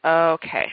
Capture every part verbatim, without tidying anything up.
Okay.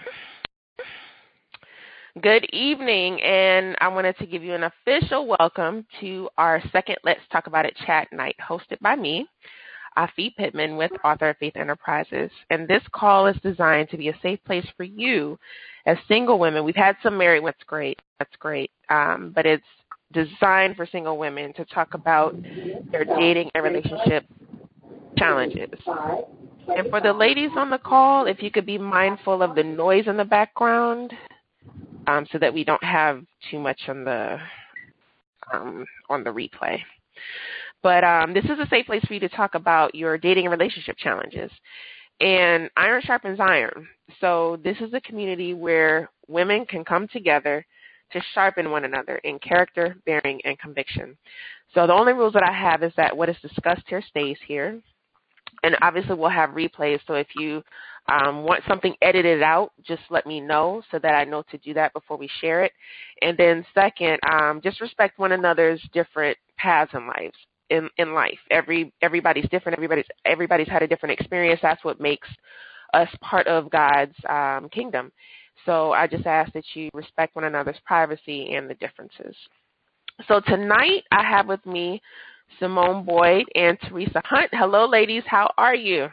Good evening, and I wanted to give you an official welcome to our second Let's Talk About It chat night, hosted by me, Afi Pittman, with Author of Faith Enterprises. And this call is designed to be a safe place for you as single women. We've had some married, what's great, that's great, um, but it's designed for single women to talk about their dating and relationship challenges. And for the ladies on the call, if you could be mindful of the noise in the background, um, so that we don't have too much on the um, on the replay. But um, this is a safe place for you to talk about your dating and relationship challenges. And iron sharpens iron. So this is a community where women can come together to sharpen one another in character, bearing, and conviction. So the only rules that I have is that what is discussed here stays here. And obviously we'll have replays, so if you um, want something edited out, just let me know so that I know to do that before we share it. And then second, um, just respect one another's different paths in life. In, in life, every everybody's different. Everybody's everybody's had a different experience. That's what makes us part of God's um, kingdom. So I just ask that you respect one another's privacy and the differences. So tonight I have with me Simone Boyd and Teresa Hunt. Hello, ladies. How are you?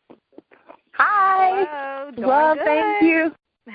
Hi. Hello. Well, good. thank you.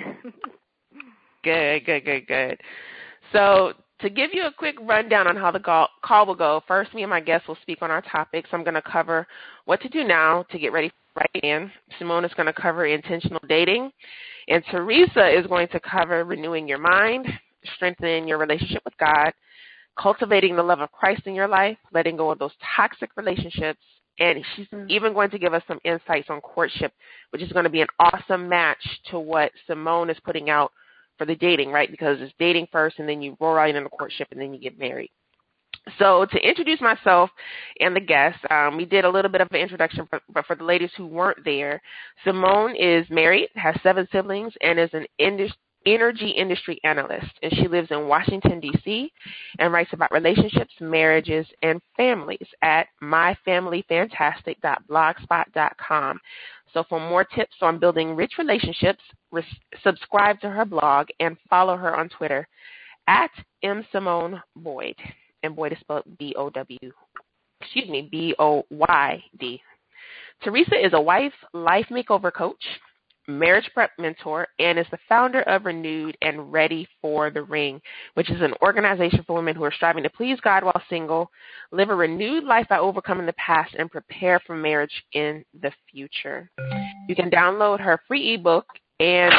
Good, good, good, good. So to give you a quick rundown on how the call will go, first me and my guests will speak on our topics. I'm going to cover what to do now to get ready for right in. Simone is going to cover intentional dating, and Teresa is going to cover renewing your mind, strengthening your relationship with God, cultivating the love of Christ in your life, letting go of those toxic relationships, and she's even going to give us some insights on courtship, which is going to be an awesome match to what Simone is putting out for the dating, right? Because it's dating first, and then you roll right into courtship, and then you get married. So to introduce myself and the guests, um, we did a little bit of an introduction, but, but for the ladies who weren't there, Simone is married, has seven siblings, and is an industry energy industry analyst, and she lives in Washington, D C, and writes about relationships, marriages, and families at my family fantastic dot blogspot dot com. So for more tips on building rich relationships, res- subscribe to her blog and follow her on Twitter at M Simone Boyd, and Boyd is spelled B O W, excuse me, B O Y D. Teresa is a wife, life makeover coach, marriage prep mentor, and is the founder of Renewed and Ready for the Ring, which is an organization for women who are striving to please God while single, live a renewed life by overcoming the past, and prepare for marriage in the future. You can download her free ebook and,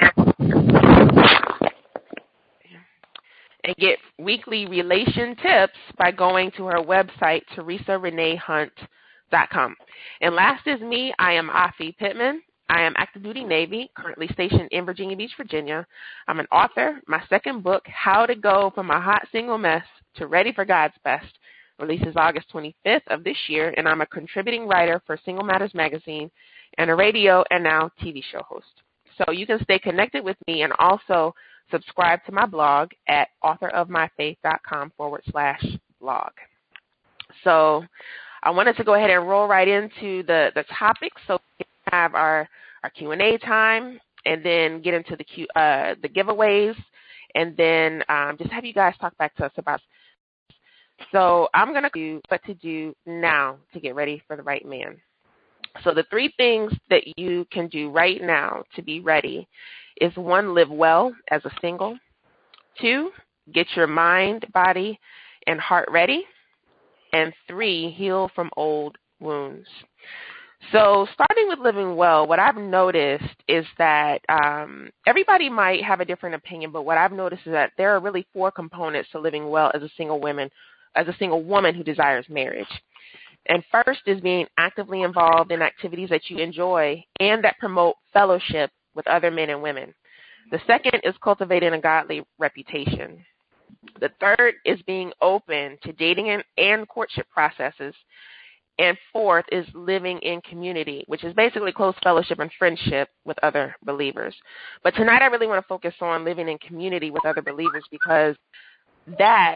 and get weekly relation tips by going to her website, teresa renee hunt dot com. And last is me. I am Afi Pittman. I am active duty Navy, currently stationed in Virginia Beach, Virginia. I'm an author. My second book, How to Go From a Hot Single Mess to Ready for God's Best, releases August twenty-fifth of this year, and I'm a contributing writer for Single Matters Magazine and a radio and now T V show host. So you can stay connected with me and also subscribe to my blog at authorofmyfaith.com forward slash blog. So I wanted to go ahead and roll right into the, the topic. So have our, our Q and A time, and then get into the Q, uh, the giveaways, and then um, just have you guys talk back to us about. So I'm going to do what to do now to get ready for the right man. So the three things that you can do right now to be ready is, one, live well as a single. Two, get your mind, body, and heart ready. And three, heal from old wounds. So starting with living well, what I've noticed is that um, everybody might have a different opinion, but what I've noticed is that there are really four components to living well as a single woman, as a single woman who desires marriage. And first is being actively involved in activities that you enjoy and that promote fellowship with other men and women. The second is cultivating a godly reputation. The third is being open to dating and, and courtship processes. And fourth is living in community, which is basically close fellowship and friendship with other believers. But tonight I really want to focus on living in community with other believers, because that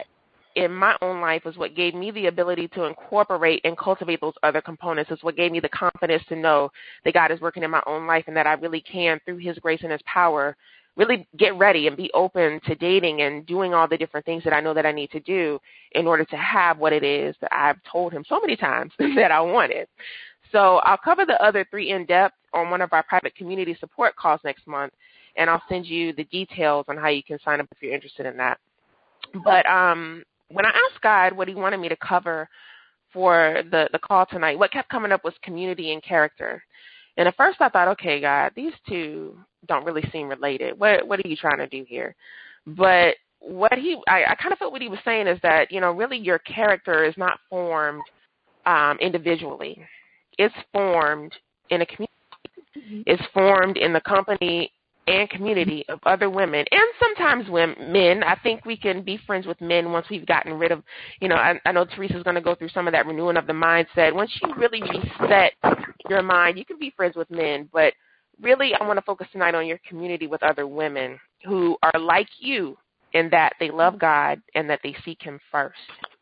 in my own life is what gave me the ability to incorporate and cultivate those other components. It's what gave me the confidence to know that God is working in my own life and that I really can, through his grace and his power, really get ready and be open to dating and doing all the different things that I know that I need to do in order to have what it is that I've told him so many times that I wanted. So I'll cover the other three in depth on one of our private community support calls next month, and I'll send you the details on how you can sign up if you're interested in that. But um, when I asked God what he wanted me to cover for the, the call tonight, what kept coming up was community and character. And at first I thought, okay, God, these two don't really seem related. What what are you trying to do here? But what he, I, I kind of felt what he was saying is that, you know, really your character is not formed um, individually. It's formed in a community. It's formed in the company and community of other women, and sometimes women, men. I think we can be friends with men once we've gotten rid of, you know, I, I know Teresa's going to go through some of that renewing of the mindset. Once you really reset your mind, you can be friends with men, but really I want to focus tonight on your community with other women who are like you in that they love God and that they seek him first.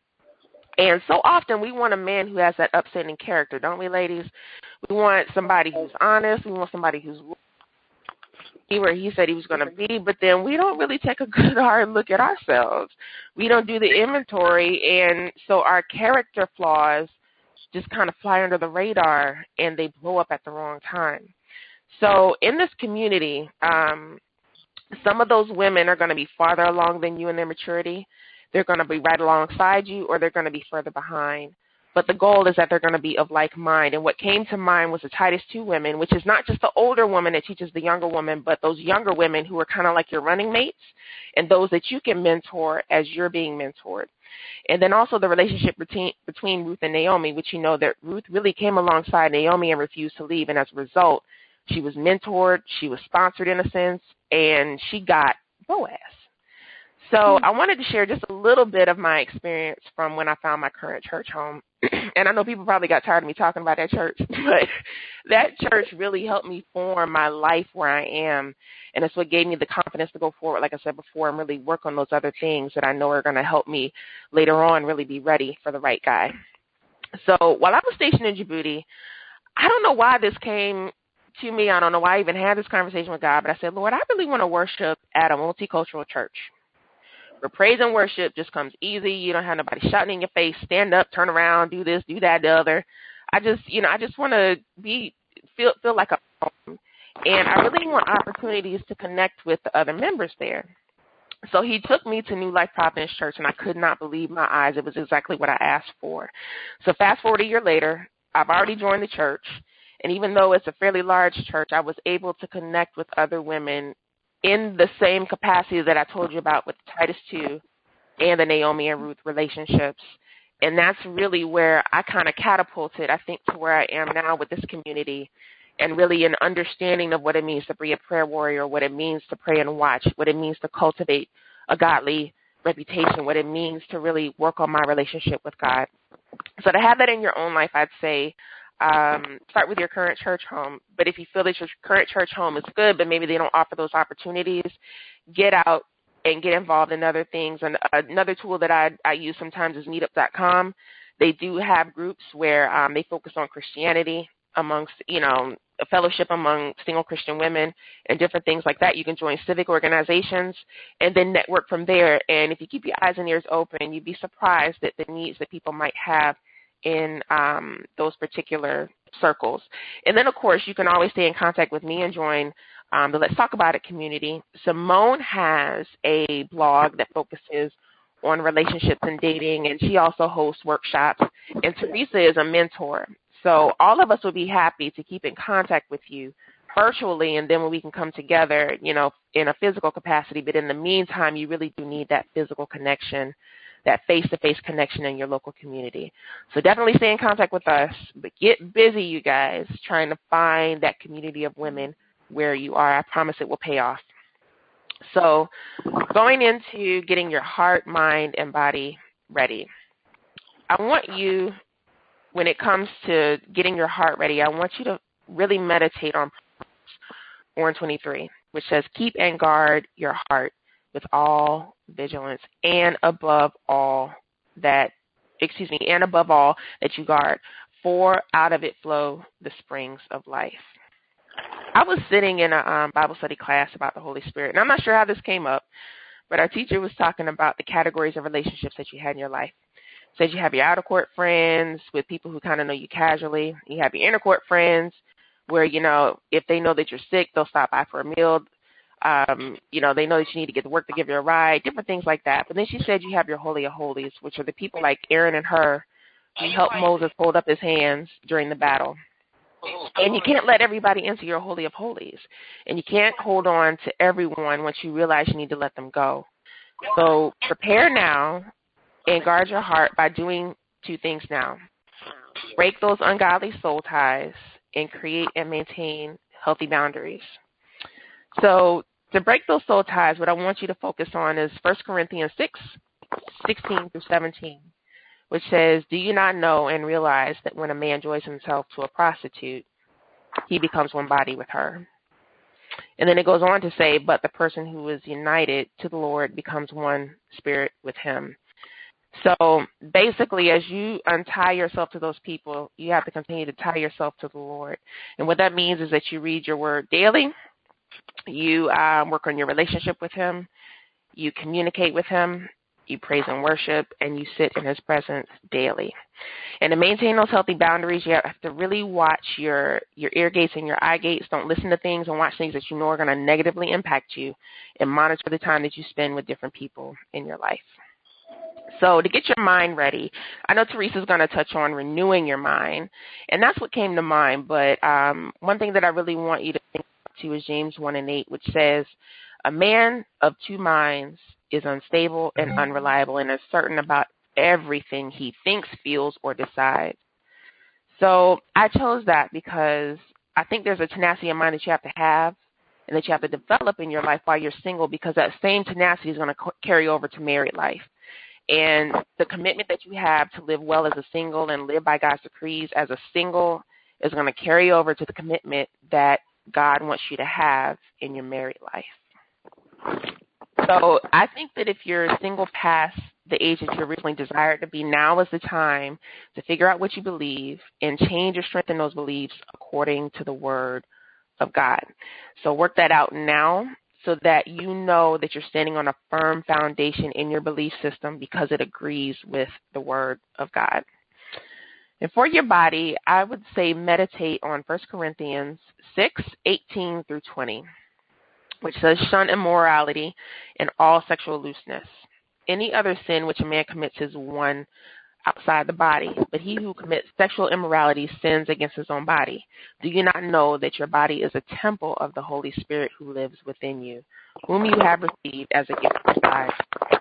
And so often we want a man who has that upstanding character, don't we, ladies? We want somebody who's honest. We want somebody who's where he said he was going to be, but then we don't really take a good hard look at ourselves. We don't do the inventory, and so our character flaws just kind of fly under the radar, and they blow up at the wrong time. So in this community, um, some of those women are going to be farther along than you in their maturity. They're going to be right alongside you, or they're going to be further behind. But the goal is that they're going to be of like mind. And what came to mind was the Titus two women, which is not just the older woman that teaches the younger woman, but those younger women who are kind of like your running mates and those that you can mentor as you're being mentored. And then also the relationship between, between Ruth and Naomi, which you know that Ruth really came alongside Naomi and refused to leave. And as a result, she was mentored, she was sponsored in a sense, and she got Boaz. So I wanted to share just a little bit of my experience from when I found my current church home. And I know people probably got tired of me talking about that church, but that church really helped me form my life where I am. And it's what gave me the confidence to go forward, like I said before, and really work on those other things that I know are going to help me later on really be ready for the right guy. So while I was stationed in Djibouti, I don't know why this came to me. I don't know why I even had this conversation with God, but I said, Lord, I really want to worship at a multicultural church where praise and worship just comes easy. You don't have nobody shouting in your face, stand up, turn around, do this, do that, the other. I just, you know, I just want to be, feel, feel like a home. And I really want opportunities to connect with the other members there. So he took me to New Life Providence Church, and I could not believe my eyes. It was exactly what I asked for. So fast forward a year later, I've already joined the church. And even though it's a fairly large church, I was able to connect with other women in the same capacity that I told you about with Titus two and the Naomi and Ruth relationships. And that's really where I kind of catapulted, I think, to where I am now with this community and really an understanding of what it means to be a prayer warrior, what it means to pray and watch, what it means to cultivate a godly reputation, what it means to really work on my relationship with God. So to have that in your own life, I'd say, Um, start with your current church home. But if you feel that your current church home is good, but maybe they don't offer those opportunities, get out and get involved in other things. And another tool that I, I use sometimes is meetup dot com. They do have groups where um, they focus on Christianity amongst, you know, a fellowship among single Christian women and different things like that. You can join civic organizations and then network from there. And if you keep your eyes and ears open, you'd be surprised at the needs that people might have in um, those particular circles. And then, of course, you can always stay in contact with me and join um, the Let's Talk About It community. Simone has a blog that focuses on relationships and dating, and she also hosts workshops. And Teresa is a mentor. So all of us will be happy to keep in contact with you virtually, and then when we can come together, you know, in a physical capacity. But in the meantime, you really do need that physical connection, that face-to-face connection in your local community. So definitely stay in contact with us, but get busy, you guys, trying to find that community of women where you are. I promise it will pay off. So going into getting your heart, mind, and body ready, I want you, when it comes to getting your heart ready, I want you to really meditate on one twenty-three, which says, keep and guard your heart with all vigilance, and above all, that, excuse me, and above all, that you guard, for out of it flow the springs of life. I was sitting in a um, Bible study class about the Holy Spirit, and I'm not sure how this came up, but our teacher was talking about the categories of relationships that you had in your life. Said you have your outer court friends with people who kind of know you casually. You have your inner court friends where, you know, if they know that you're sick, they'll stop by for a meal. Um, you know, they know that you need to get to work to give you a ride, different things like that. But then she said you have your Holy of Holies, which are the people like Aaron and Hur who helped Moses hold up his hands during the battle. And you can't let everybody into your Holy of Holies. And you can't hold on to everyone once you realize you need to let them go. So prepare now and guard your heart by doing two things now. Break those ungodly soul ties and create and maintain healthy boundaries. So to break those soul ties, what I want you to focus on is First Corinthians six, sixteen through seventeen, which says, do you not know and realize that when a man joins himself to a prostitute, he becomes one body with her? And then it goes on to say, but the person who is united to the Lord becomes one spirit with him. So basically, as you untie yourself to those people, you have to continue to tie yourself to the Lord. And what that means is that you read your word daily, you um, work on your relationship with him, you communicate with him, you praise and worship, and you sit in his presence daily. And to maintain those healthy boundaries, you have to really watch your, your ear gates and your eye gates. Don't listen to things and watch things that you know are going to negatively impact you, and monitor the time that you spend with different people in your life. So to get your mind ready, I know Teresa's going to touch on renewing your mind, and that's what came to mind. But um, one thing that I really want you to think to is James one and eight, which says, a man of two minds is unstable and unreliable and is certain about everything he thinks, feels, or decides. So I chose that because I think there's a tenacity of mind that you have to have and that you have to develop in your life while you're single, because that same tenacity is going to co- carry over to married life. And the commitment that you have to live well as a single and live by God's decrees as a single is going to carry over to the commitment that God wants you to have in your married life. So I think that if you're single past the age that you originally desired to be, now is the time to figure out what you believe and change or strengthen those beliefs according to the Word of God. So work that out now, so that you know that you're standing on a firm foundation in your belief system because it agrees with the Word of God. And for your body, I would say meditate on First Corinthians six, eighteen through twenty, which says, shun immorality and all sexual looseness. Any other sin which a man commits is one outside the body, but he who commits sexual immorality sins against his own body. Do you not know that your body is a temple of the Holy Spirit who lives within you, whom you have received as a gift from God?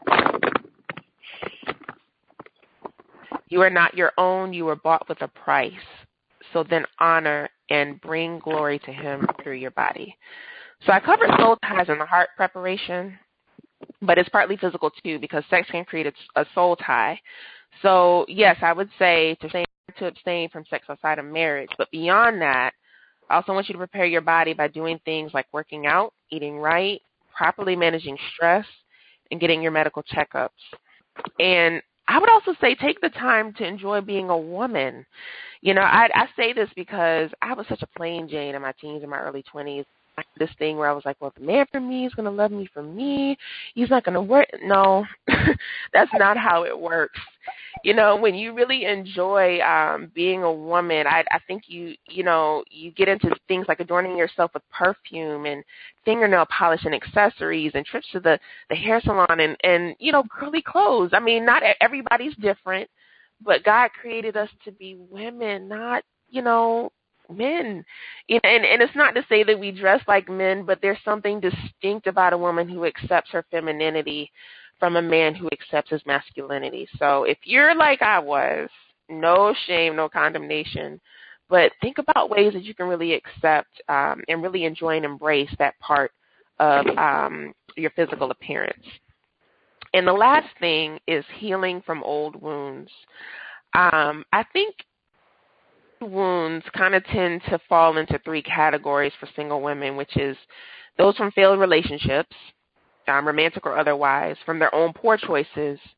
You are not your own, you were bought with a price. So then honor and bring glory to him through your body. So I covered soul ties in the heart preparation, but it's partly physical too, because sex can create a, a soul tie. So, yes, I would say to, say to abstain from sex outside of marriage. But beyond that, I also want you to prepare your body by doing things like working out, eating right, properly managing stress, and getting your medical checkups. And I would also say take the time to enjoy being a woman. You know, I, I say this because I was such a plain Jane in my teens and my early twenties. This thing where I was like, well, the man for me is going to love me for me. He's not going to work. No, that's not how it works. You know, when you really enjoy um, being a woman, I, I think you, you know, you get into things like adorning yourself with perfume and fingernail polish and accessories and trips to the, the hair salon and, and, you know, girly clothes. I mean, not everybody's different, but God created us to be women, not, you know, men. And, and it's not to say that we dress like men, but there's something distinct about a woman who accepts her femininity from a man who accepts his masculinity. So if you're like I was, no shame, no condemnation, but think about ways that you can really accept um, and really enjoy and embrace that part of um, your physical appearance. And the last thing is healing from old wounds. Um, I think wounds kind of tend to fall into three categories for single women, which is those from failed relationships, um, romantic or otherwise, from their own poor choices,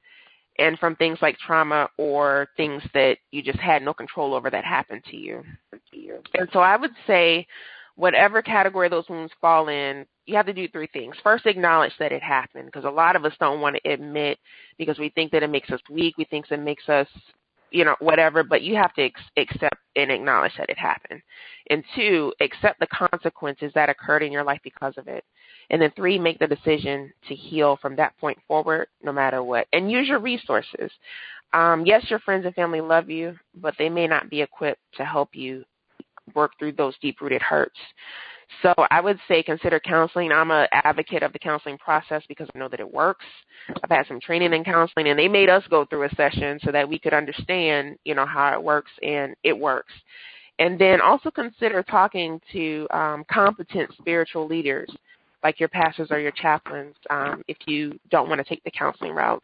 and from things like trauma or things that you just had no control over that happened to you. And so I would say whatever category those wounds fall in, you have to do three things. First, acknowledge that it happened, because a lot of us don't want to admit because we think that it makes us weak. We think it makes us, you know, whatever, but you have to ex- accept and acknowledge that it happened. And two, accept the consequences that occurred in your life because of it. And then three, make the decision to heal from that point forward, no matter what. And use your resources. Um, yes, your friends and family love you, but they may not be equipped to help you work through those deep-rooted hurts. So I would say consider counseling. I'm an advocate of the counseling process because I know that it works. I've had some training in counseling, and they made us go through a session so that we could understand, you know, how it works, and it works. And then also consider talking to um, competent spiritual leaders like your pastors or your chaplains um, if you don't want to take the counseling route.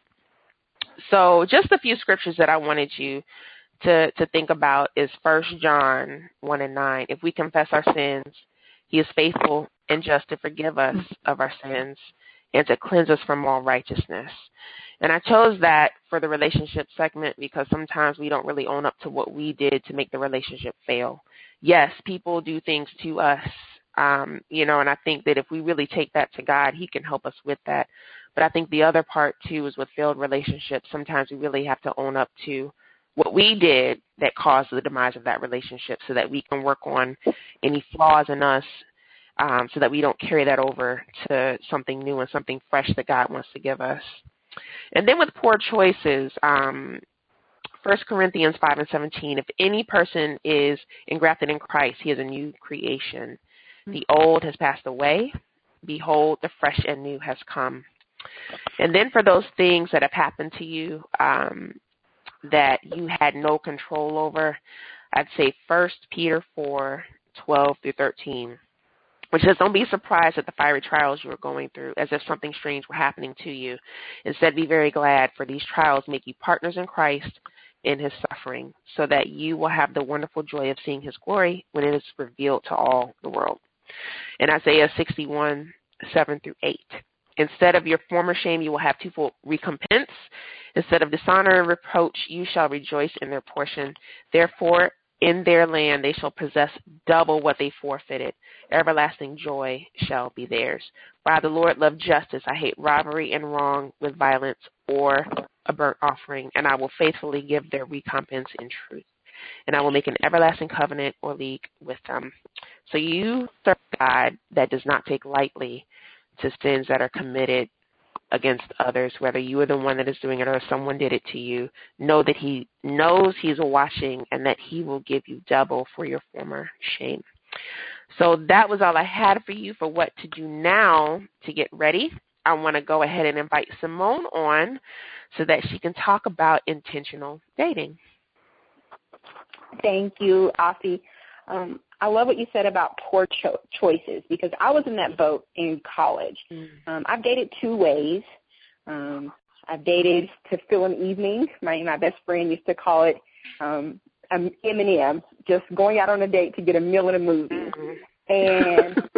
So just a few scriptures that I wanted you to, to think about is First John one and nine. If we confess our sins, he is faithful and just to forgive us of our sins and to cleanse us from all righteousness. And I chose that for the relationship segment because sometimes we don't really own up to what we did to make the relationship fail. Yes, people do things to us, um, you know, and I think that if we really take that to God, he can help us with that. But I think the other part, too, is with failed relationships, sometimes we really have to own up to what we did that caused the demise of that relationship so that we can work on any flaws in us um, so that we don't carry that over to something new and something fresh that God wants to give us. And then with poor choices, um, First Corinthians five and seventeen, if any person is engrafted in Christ, he is a new creation. The old has passed away. Behold, the fresh and new has come. And then for those things that have happened to you, um, that you had no control over, I'd say First Peter four, twelve through thirteen, which says, don't be surprised at the fiery trials you are going through, as if something strange were happening to you. Instead, be very glad, for these trials make you partners in Christ in his suffering, so that you will have the wonderful joy of seeing his glory when it is revealed to all the world. And Isaiah sixty-one, seven through eight. Instead of your former shame, you will have twofold recompense. Instead of dishonor and reproach, you shall rejoice in their portion. Therefore, in their land they shall possess double what they forfeited. Everlasting joy shall be theirs. For I, the Lord, love justice. I hate robbery and wrong with violence or a burnt offering, and I will faithfully give their recompense in truth. And I will make an everlasting covenant or league with them. So you serve God that does not take lightly to sins that are committed against others, whether you are the one that is doing it or someone did it to you. Know that he knows he's watching and that he will give you double for your former shame. So that was all I had for you for what to do now to get ready. I want to go ahead and invite Simone on so that she can talk about intentional dating. Thank you, Afi. Um, I love what you said about poor cho- choices because I was in that boat in college. Mm. Um, I've dated two ways. Um, I've dated to fill an evening. My my best friend used to call it um, M and M, just going out on a date to get a meal and a movie. Mm-hmm. And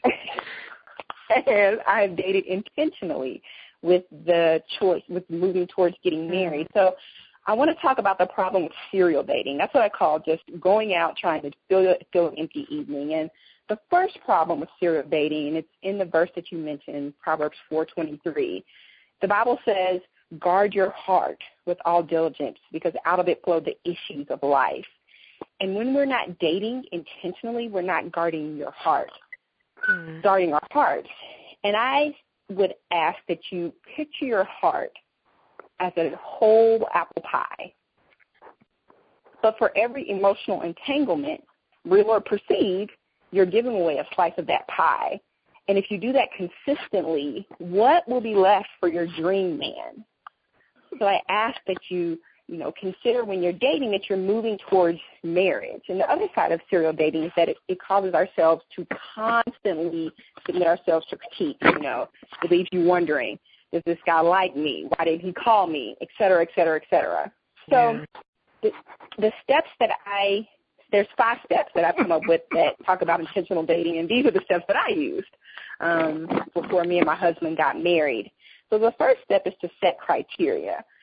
and I've dated intentionally with the choice, with moving towards getting married. So I want to talk about the problem with serial dating. That's what I call just going out trying to fill, fill an empty evening. And the first problem with serial dating, and it's in the verse that you mentioned, Proverbs four twenty-three. The Bible says, guard your heart with all diligence because out of it flow the issues of life. And when we're not dating intentionally, we're not guarding your heart, mm. guarding our heart. And I would ask that you picture your heart as a whole apple pie. But for every emotional entanglement, real or perceived, you're giving away a slice of that pie. And if you do that consistently, what will be left for your dream man? So I ask that you, you know, consider when you're dating that you're moving towards marriage. And the other side of serial dating is that it, it causes ourselves to constantly submit ourselves to critique, you know. It leaves you wondering, does this guy like me? Why did he call me? Et cetera, et cetera, et cetera. So yeah. the, the steps that I, there's five steps that I've come up with that talk about intentional dating, and these are the steps that I used um, before me and my husband got married. So the first step is to set criteria.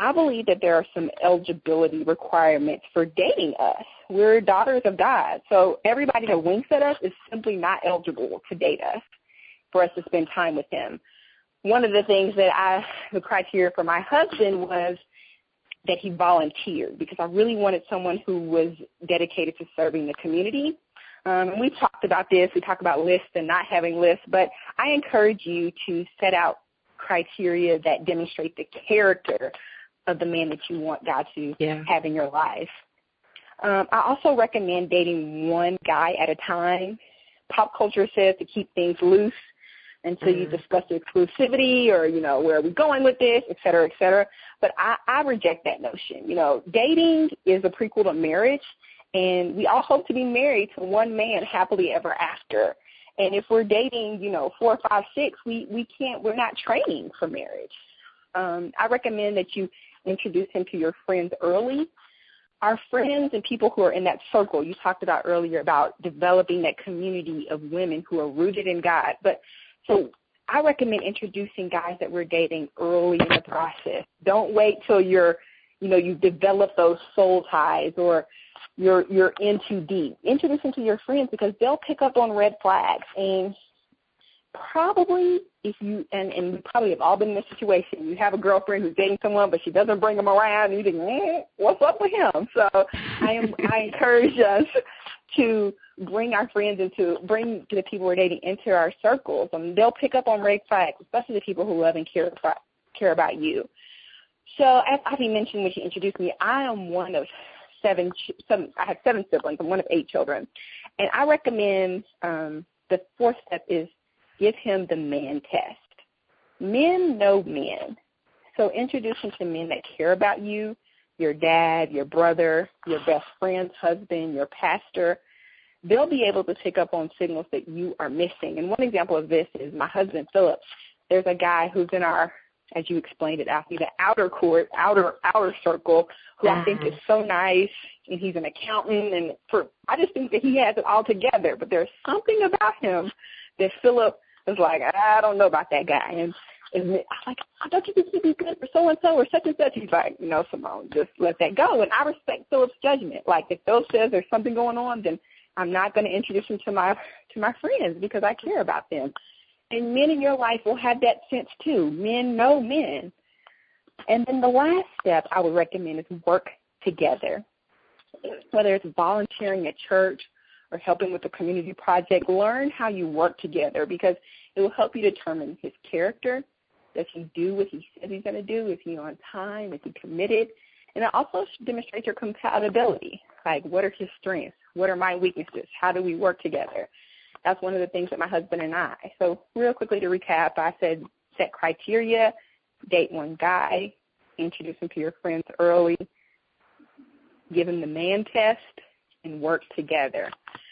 I believe that there are some eligibility requirements for dating us. We're daughters of God, so everybody that winks at us is simply not eligible to date us, for us to spend time with him. One of the things that I, the criteria for my husband was that he volunteered, because I really wanted someone who was dedicated to serving the community. Um, and we've talked about this. We talk about lists and not having lists, but I encourage you to set out criteria that demonstrate the character of the man that you want God to yeah. have in your life. Um, I also recommend dating one guy at a time. Pop culture says to keep things loose until mm. you discuss the exclusivity or, you know, where are we going with this, et cetera, et cetera. But I, I reject that notion. You know, dating is a prequel to marriage, and we all hope to be married to one man happily ever after. And if we're dating, you know, four, five, six, we, we can't, we're not training for marriage. Um, I recommend that you introduce him to your friends early. Our friends and people who are in that circle, you talked about earlier about developing that community of women who are rooted in God. But so I recommend introducing guys that we're dating early in the process. Don't wait till you're, you know, you develop those soul ties or you're you're in too deep. Introduce them to your friends, because they'll pick up on red flags. And probably if you, and, and we probably have all been in this situation, you have a girlfriend who's dating someone, but she doesn't bring them around, and you think, eh, what's up with him? So I am I encourage us to bring our friends into, bring the people we're dating into our circles. And they'll pick up on red flags, especially the people who love and care about, care about you. So as Ivy mentioned when she introduced me, I am one of seven, seven I have seven siblings. I'm one of eight children. And I recommend um, the fourth step is give him the man test. Men know men. So introduce him to men that care about you, your dad, your brother, your best friend's husband, your pastor. They'll be able to pick up on signals that you are missing. And one example of this is my husband, Philip. There's a guy who's in our, as you explained it, Alfie, the outer court, outer outer circle, who mm-hmm. I think is so nice, and he's an accountant, and for I just think that he has it all together. But there's something about him that Philip is like, I don't know about that guy. And, and I'm like, I don't you think he'd be good for so-and-so or such and such? He's like, no, Simone, just let that go. And I respect Philip's judgment. Like, if Phil says there's something going on, then I'm not going to introduce him to my to my friends because I care about them. And men in your life will have that sense too. Men know men. And then the last step I would recommend is work together. Whether it's volunteering at church or helping with a community project, learn how you work together, because it will help you determine his character. Does he do what he says he's going to do? Is he on time? Is he committed? And it also demonstrates your compatibility. Like, what are his strengths? What are my weaknesses? How do we work together? That's one of the things that my husband and I. So real quickly to recap, I said set criteria, date one guy, introduce him to your friends early, give him the man test, and work together.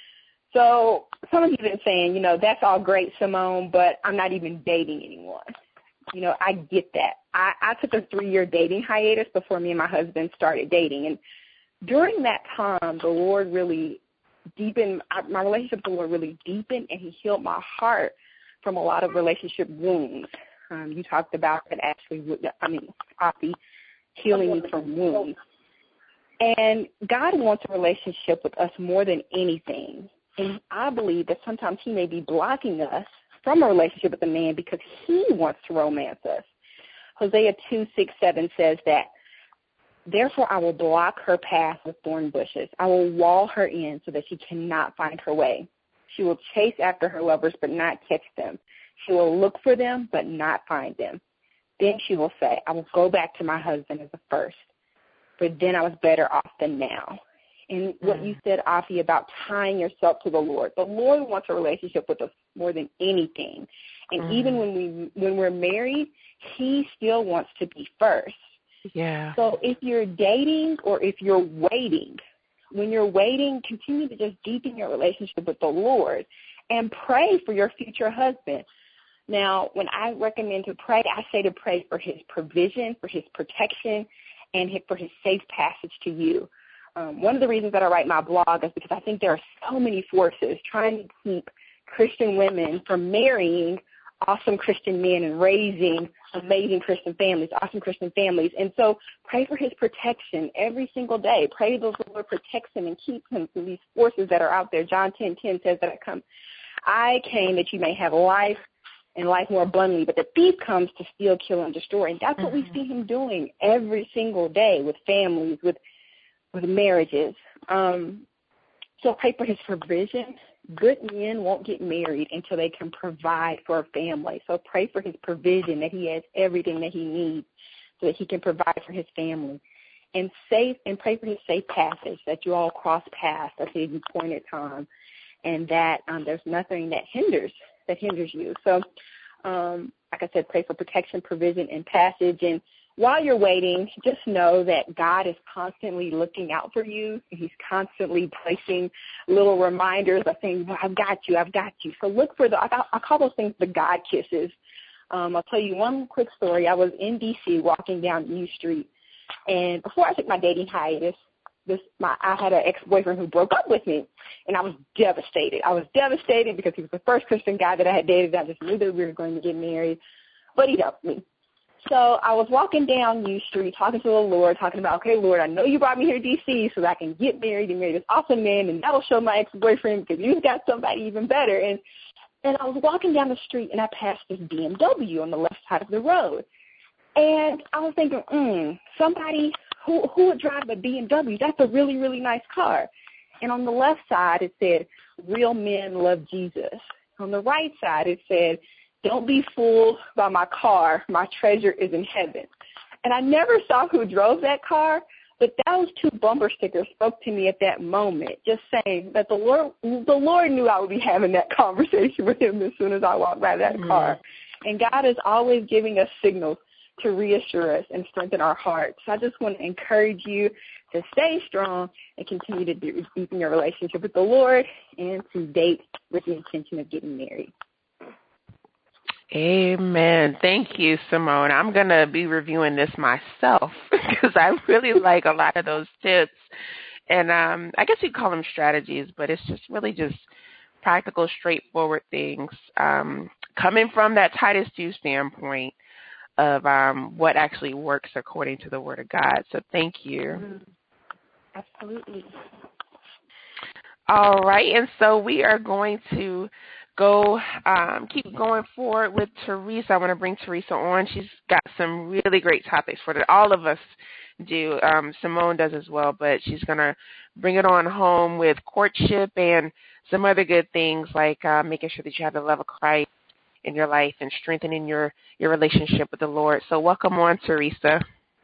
So some of you have been saying, you know, that's all great, Simone, but I'm not even dating anyone. You know, I get that. I, I took a three-year dating hiatus before me and my husband started dating. And during that time, the Lord really deepened, my relationship with the Lord really deepened, and he healed my heart from a lot of relationship wounds. Um, you talked about that actually, I mean, Afi, healing me from wounds. And God wants a relationship with us more than anything. And I believe that sometimes he may be blocking us from a relationship with a man because he wants to romance us. Hosea two, six, seven says that, therefore I will block her path with thorn bushes. I will wall her in so that she cannot find her way. She will chase after her lovers but not catch them. She will look for them but not find them. Then she will say, I will go back to my husband as the first, for then I was better off than now. And what you said, Afi, about tying yourself to the Lord. The Lord wants a relationship with us more than anything. And mm. even when we when we're married, he still wants to be first. Yeah. So if you're dating or if you're waiting, when you're waiting, continue to just deepen your relationship with the Lord and pray for your future husband. Now, when I recommend to pray, I say to pray for his provision, for his protection, and for his safe passage to you. Um, one of the reasons that I write my blog is because I think there are so many forces trying to keep Christian women from marrying awesome Christian men and raising amazing Christian families, awesome Christian families. And so pray for his protection every single day. Pray that the Lord protects him and keeps him from these forces that are out there. John ten ten says that I come, I came that you may have life and life more abundantly, but the thief comes to steal, kill, and destroy. And that's mm-hmm. what we see him doing every single day with families, with with marriages. Um, so pray for his provision. Good men won't get married until they can provide for a family. So pray for his provision, that he has everything that he needs so that he can provide for his family. And safe and pray for his safe passage, that you all cross paths at the appointed time, and that um, there's nothing that hinders that hinders you. So, um, like I said, pray for protection, provision, and passage. And while you're waiting, just know that God is constantly looking out for you. He's constantly placing little reminders of saying, well, I've got you, I've got you. So look for the, I, I call those things the God kisses. Um, I'll tell you one quick story. I was in D C walking down U Street, and before I took my dating hiatus, this my I had an ex-boyfriend who broke up with me, and I was devastated. I was devastated because he was the first Christian guy that I had dated. I just knew that we were going to get married, but he helped me. So I was walking down U Street talking to the Lord, talking about, okay, Lord, I know you brought me here to D C so that I can get married and marry this awesome man, and that'll show my ex-boyfriend because you've got somebody even better. And and I was walking down the street, and I passed this B M W on the left side of the road. And I was thinking, mm, somebody who who would drive a B M W? That's a really, really nice car. And on the left side, it said, real men love Jesus. On the right side, it said, don't be fooled by my car. My treasure is in heaven. And I never saw who drove that car, but those two bumper stickers spoke to me at that moment, just saying that the Lord the Lord knew I would be having that conversation with him as soon as I walked by that mm-hmm. car. And God is always giving us signals to reassure us and strengthen our hearts. So I just want to encourage you to stay strong and continue to deepen your relationship with the Lord and to date with the intention of getting married. Amen. Thank you, Simone. I'm going to be reviewing this myself because I really like a lot of those tips. And um, I guess you call them strategies, but it's just really just practical, straightforward things um, coming from that Titus two standpoint of um, what actually works according to the Word of God. So thank you. Mm-hmm. Absolutely. All right, and so we are going to go, um, keep going forward with Teresa. I want to bring Teresa on. She's got some really great topics for that. All of us do. Um, Simone does as well, but she's going to bring it on home with courtship and some other good things like uh, making sure that you have the love of Christ in your life and strengthening your, your relationship with the Lord. So welcome on, Teresa.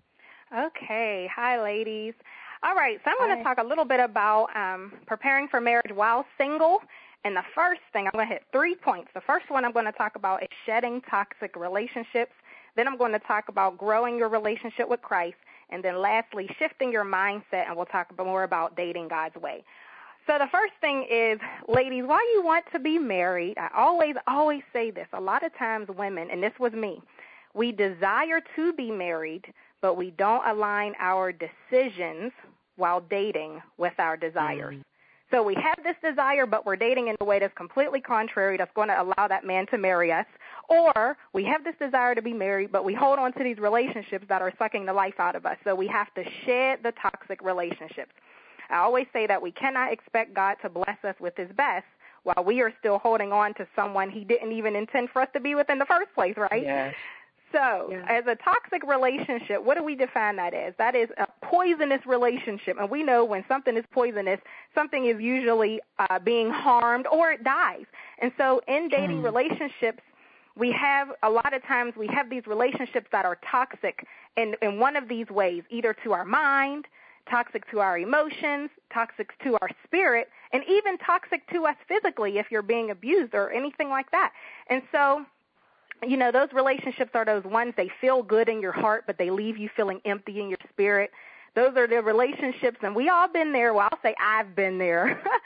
Okay. Hi, ladies. All right. So I'm going to talk a little bit about um, preparing for marriage while single. And the first thing, I'm going to hit three points. The first one I'm going to talk about is shedding toxic relationships. Then I'm going to talk about growing your relationship with Christ. And then lastly, shifting your mindset, and we'll talk more about dating God's way. So the first thing is, ladies, while you want to be married, I always, always say this. A lot of times women, and this was me, we desire to be married, but we don't align our decisions while dating with our desires. Mm-hmm. So we have this desire, but we're dating in a way that's completely contrary, that's going to allow that man to marry us. Or we have this desire to be married, but we hold on to these relationships that are sucking the life out of us. So we have to shed the toxic relationships. I always say that we cannot expect God to bless us with his best while we are still holding on to someone he didn't even intend for us to be with in the first place, right? Yes. So yeah. as a toxic relationship, what do we define that as? That is a poisonous relationship. And we know when something is poisonous, something is usually uh, being harmed or it dies. And so in dating mm. relationships, we have a lot of times we have these relationships that are toxic in, in one of these ways, either to our mind, toxic to our emotions, toxic to our spirit, and even toxic to us physically if you're being abused or anything like that. And so, you know, those relationships are those ones, they feel good in your heart, but they leave you feeling empty in your spirit. Those are the relationships, and we all been there. Well, I'll say I've been there.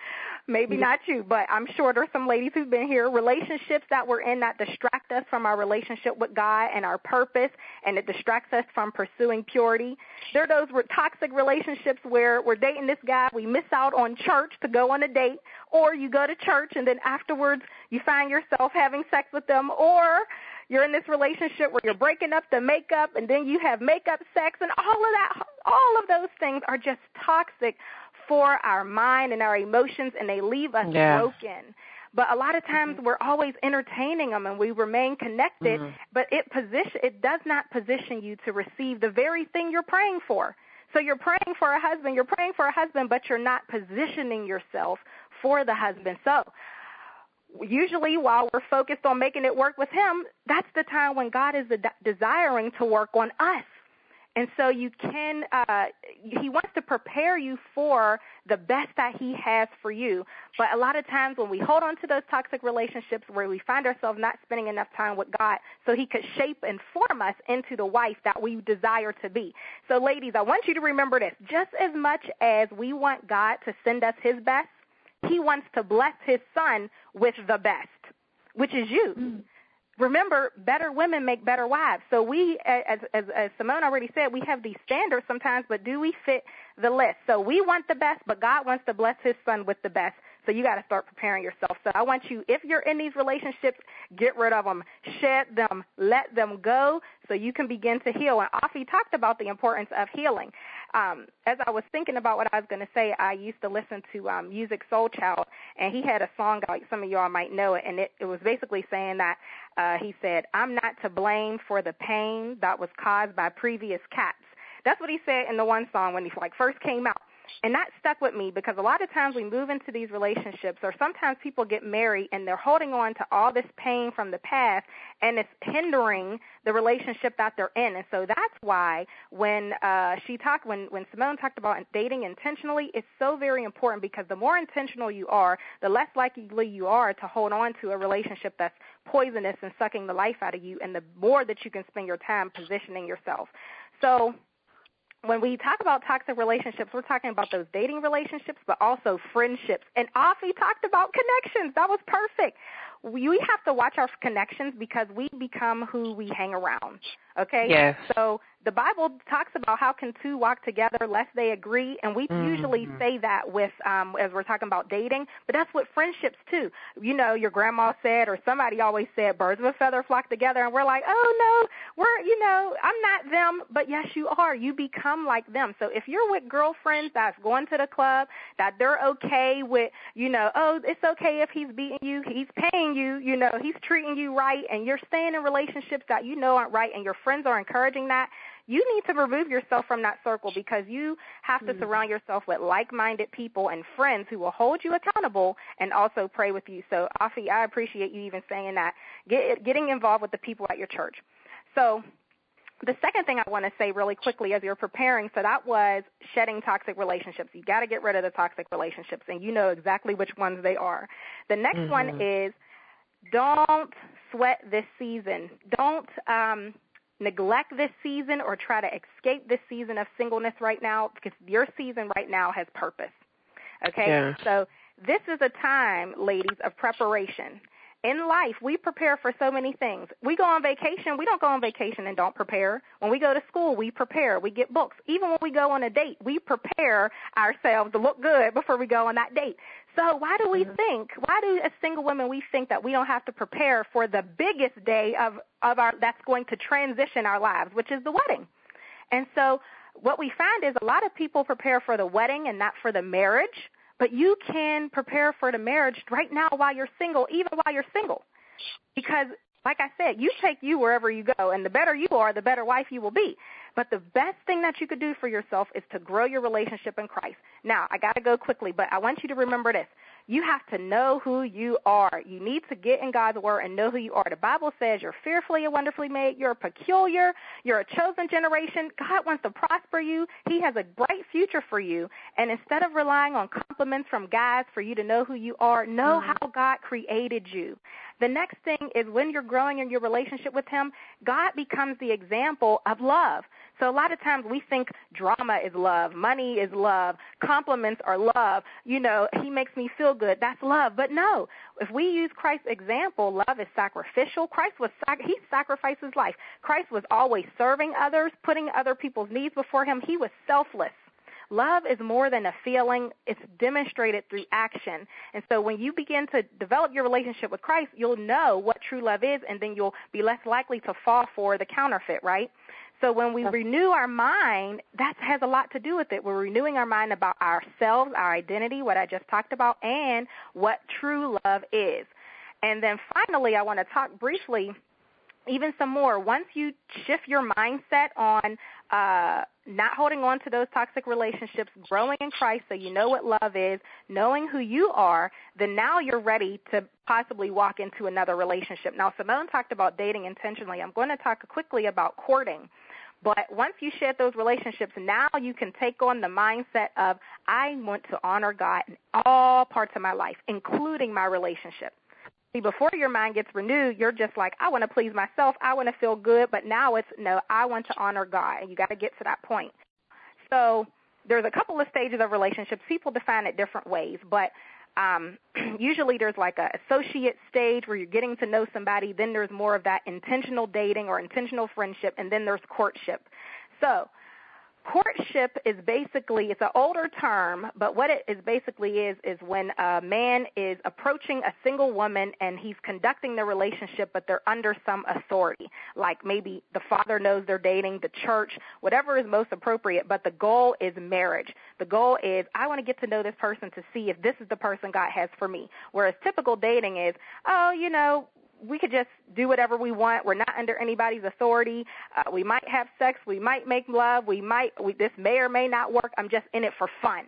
Maybe not you, but I'm sure there's some ladies who've been here. Relationships that we're in that distract us from our relationship with God and our purpose, and it distracts us from pursuing purity. There are those toxic relationships where we're dating this guy, we miss out on church to go on a date, or you go to church and then afterwards you find yourself having sex with them, or you're in this relationship where you're breaking up the makeup and then you have makeup sex, and all of that, all of those things are just toxic for our mind and our emotions, and they leave us yeah. broken. But a lot of times mm-hmm. we're always entertaining them and we remain connected, mm-hmm. but it position it does not position you to receive the very thing you're praying for. So you're praying for a husband, you're praying for a husband, but you're not positioning yourself for the husband. So usually while we're focused on making it work with him, that's the time when God is de- desiring to work on us. And so you can, uh, he wants to prepare you for the best that he has for you. But a lot of times when we hold on to those toxic relationships where we find ourselves not spending enough time with God so he could shape and form us into the wife that we desire to be. So ladies, I want you to remember this. Just as much as we want God to send us his best, he wants to bless his son with the best, which is you. Mm. Remember, better women make better wives. So we, as, as, as Simone already said, we have these standards sometimes, but do we fit the list? So we want the best, but God wants to bless his son with the best. So you got to start preparing yourself. So I want you, if you're in these relationships, get rid of them, shed them, let them go so you can begin to heal. And Afi talked about the importance of healing. Um, as I was thinking about what I was going to say, I used to listen to um, Music Soul Child, and he had a song, like some of y'all might know it, and it, it was basically saying that uh, he said, I'm not to blame for the pain that was caused by previous cats. That's what he said in the one song when he like first came out. And that stuck with me because a lot of times we move into these relationships, or sometimes people get married and they're holding on to all this pain from the past, and it's hindering the relationship that they're in. And so that's why when uh, she talked, when, when Simone talked about dating intentionally, it's so very important, because the more intentional you are, the less likely you are to hold on to a relationship that's poisonous and sucking the life out of you, and the more that you can spend your time positioning yourself. So when we talk about toxic relationships, we're talking about those dating relationships, but also friendships. And Afi talked about connections. That was perfect. We have to watch our connections because we become who we hang around, okay? Yes. So the Bible talks about how can two walk together lest they agree, and we mm-hmm. usually say that with um, as we're talking about dating, but that's with friendships too. You know, your grandma said, or somebody always said, birds of a feather flock together, and we're like, oh, no, we're, you know, I'm not them, but yes, you are. You become like them. So if you're with girlfriends that's going to the club, that they're okay with, you know, oh, it's okay if he's beating you, he's paying you, you know, he's treating you right, and you're staying in relationships that you know aren't right, and your friends are encouraging that, you need to remove yourself from that circle, because you have to mm-hmm. surround yourself with like-minded people and friends who will hold you accountable and also pray with you. So, Afi, I appreciate you even saying that, Get, getting involved with the people at your church. So the second thing I want to say really quickly as you're preparing, so that was shedding toxic relationships. You got to get rid of the toxic relationships, and you know exactly which ones they are. The next mm-hmm. one is don't sweat this season. Don't um, neglect this season or try to escape this season of singleness right now, because your season right now has purpose. Okay? Yeah. So this is a time, ladies, of preparation. In life, we prepare for so many things. We go on vacation. We don't go on vacation and don't prepare. When we go to school, we prepare. We get books. Even when we go on a date, we prepare ourselves to look good before we go on that date. So why do we mm-hmm. think, why do as single women we think that we don't have to prepare for the biggest day of, of our that's going to transition our lives, which is the wedding? And so what we find is a lot of people prepare for the wedding and not for the marriage. But you can prepare for the marriage right now while you're single, even while you're single. Because, like I said, you take you wherever you go, and the better you are, the better wife you will be. But the best thing that you could do for yourself is to grow your relationship in Christ. Now, I got to go quickly, but I want you to remember this. You have to know who you are. You need to get in God's word and know who you are. The Bible says you're fearfully and wonderfully made. You're peculiar. You're a chosen generation. God wants to prosper you. He has a bright future for you. And instead of relying on compliments from guys for you to know who you are, know mm-hmm. how God created you. The next thing is when you're growing in your relationship with him, God becomes the example of love. So a lot of times we think drama is love, money is love, compliments are love, you know, he makes me feel good, that's love. But no, if we use Christ's example, love is sacrificial. Christ was, he sacrificed his life. Christ was always serving others, putting other people's needs before him. He was selfless. Love is more than a feeling. It's demonstrated through action. And so when you begin to develop your relationship with Christ, you'll know what true love is, and then you'll be less likely to fall for the counterfeit, right? So when we renew our mind, that has a lot to do with it. We're renewing our mind about ourselves, our identity, what I just talked about, and what true love is. And then finally, I want to talk briefly even some more. Once you shift your mindset on uh, not holding on to those toxic relationships, growing in Christ so you know what love is, knowing who you are, then now you're ready to possibly walk into another relationship. Now, Simone talked about dating intentionally. I'm going to talk quickly about courting. But once you shed those relationships, now you can take on the mindset of, I want to honor God in all parts of my life, including my relationship. See, before your mind gets renewed, you're just like, I want to please myself, I want to feel good, but now it's, no, I want to honor God, and you got to get to that point. So there's a couple of stages of relationships. People define it different ways, but um, usually there's like a associate stage where you're getting to know somebody, then there's more of that intentional dating or intentional friendship, and then there's courtship. So courtship is basically, it's an older term, but what it is basically is, is when a man is approaching a single woman and he's conducting the relationship, but they're under some authority. Like maybe the father knows they're dating, the church, whatever is most appropriate, but the goal is marriage. The goal is, I want to get to know this person to see if this is the person God has for me. Whereas typical dating is, oh, you know, we could just do whatever we want. We're not under anybody's authority. Uh, we might have sex. We might make love. We might, we, this may or may not work. I'm just in it for fun.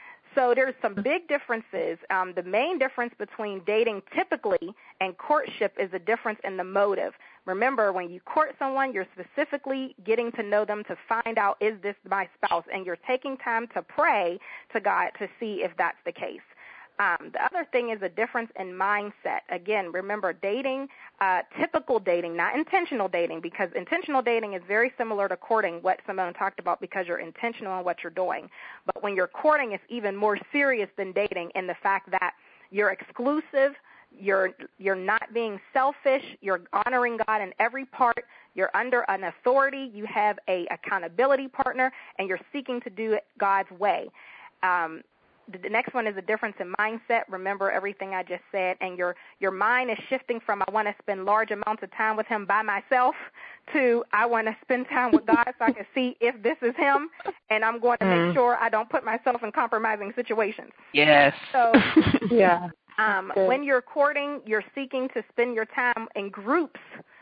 So there's some big differences. Um, the main difference between dating typically and courtship is the difference in the motive. Remember, when you court someone, you're specifically getting to know them to find out, is this my spouse? And you're taking time to pray to God to see if that's the case. Um, the other thing is a difference in mindset. Again, remember, dating, uh, typical dating, not intentional dating, because intentional dating is very similar to courting, what Simone talked about, because you're intentional in what you're doing. But when you're courting, it's even more serious than dating in the fact that you're exclusive, you're you're not being selfish, you're honoring God in every part, you're under an authority, you have a accountability partner, and you're seeking to do it God's way. Um, The next one is a difference in mindset. Remember everything I just said, and your your mind is shifting from I want to spend large amounts of time with him by myself to I want to spend time with God so I can see if this is him, and I'm going to mm. make sure I don't put myself in compromising situations. Yes. So, yeah. Um, when you're courting, you're seeking to spend your time in groups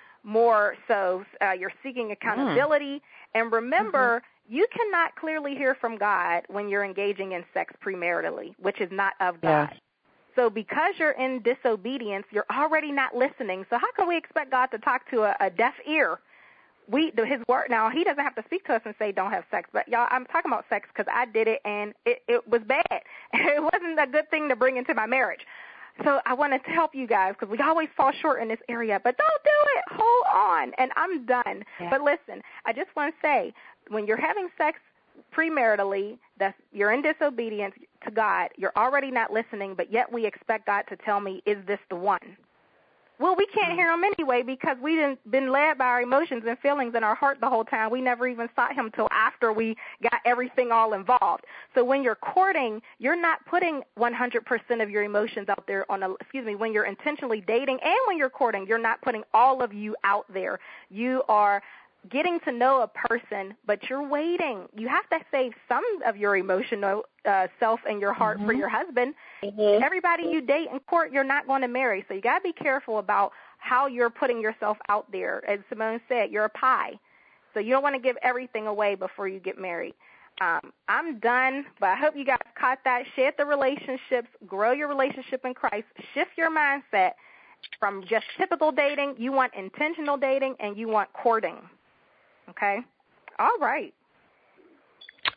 more so. Uh, you're seeking accountability, mm. and remember, mm-hmm. you cannot clearly hear from God when you're engaging in sex premaritally, which is not of God. Yes. So because you're in disobedience, you're already not listening. So how can we expect God to talk to a, a deaf ear? We His word, now, he doesn't have to speak to us and say don't have sex. But, y'all, I'm talking about sex because I did it, and it, it was bad. It wasn't a good thing to bring into my marriage. So I wanted to help you guys because we always fall short in this area. But don't do it. Hold on. And I'm done. Yeah. But listen, I just want to say, when you're having sex premaritally, that's, you're in disobedience to God, you're already not listening, but yet we expect God to tell me, is this the one? Well, we can't hear him anyway because we didn't been led by our emotions and feelings in our heart the whole time. We never even sought him till after we got everything all involved. So when you're courting, you're not putting one hundred percent of your emotions out there on a, excuse me, when you're intentionally dating and when you're courting, you're not putting all of you out there. You are getting to know a person, but you're waiting. You have to save some of your emotional uh, self and your heart mm-hmm. for your husband. Mm-hmm. Everybody you date and court, you're not going to marry. So you got to be careful about how you're putting yourself out there. As Simone said, you're a pie. So you don't want to give everything away before you get married. Um, I'm done, but I hope you guys caught that. Share the relationships, grow your relationship in Christ, shift your mindset from just typical dating. You want intentional dating, and you want courting. Okay? All right.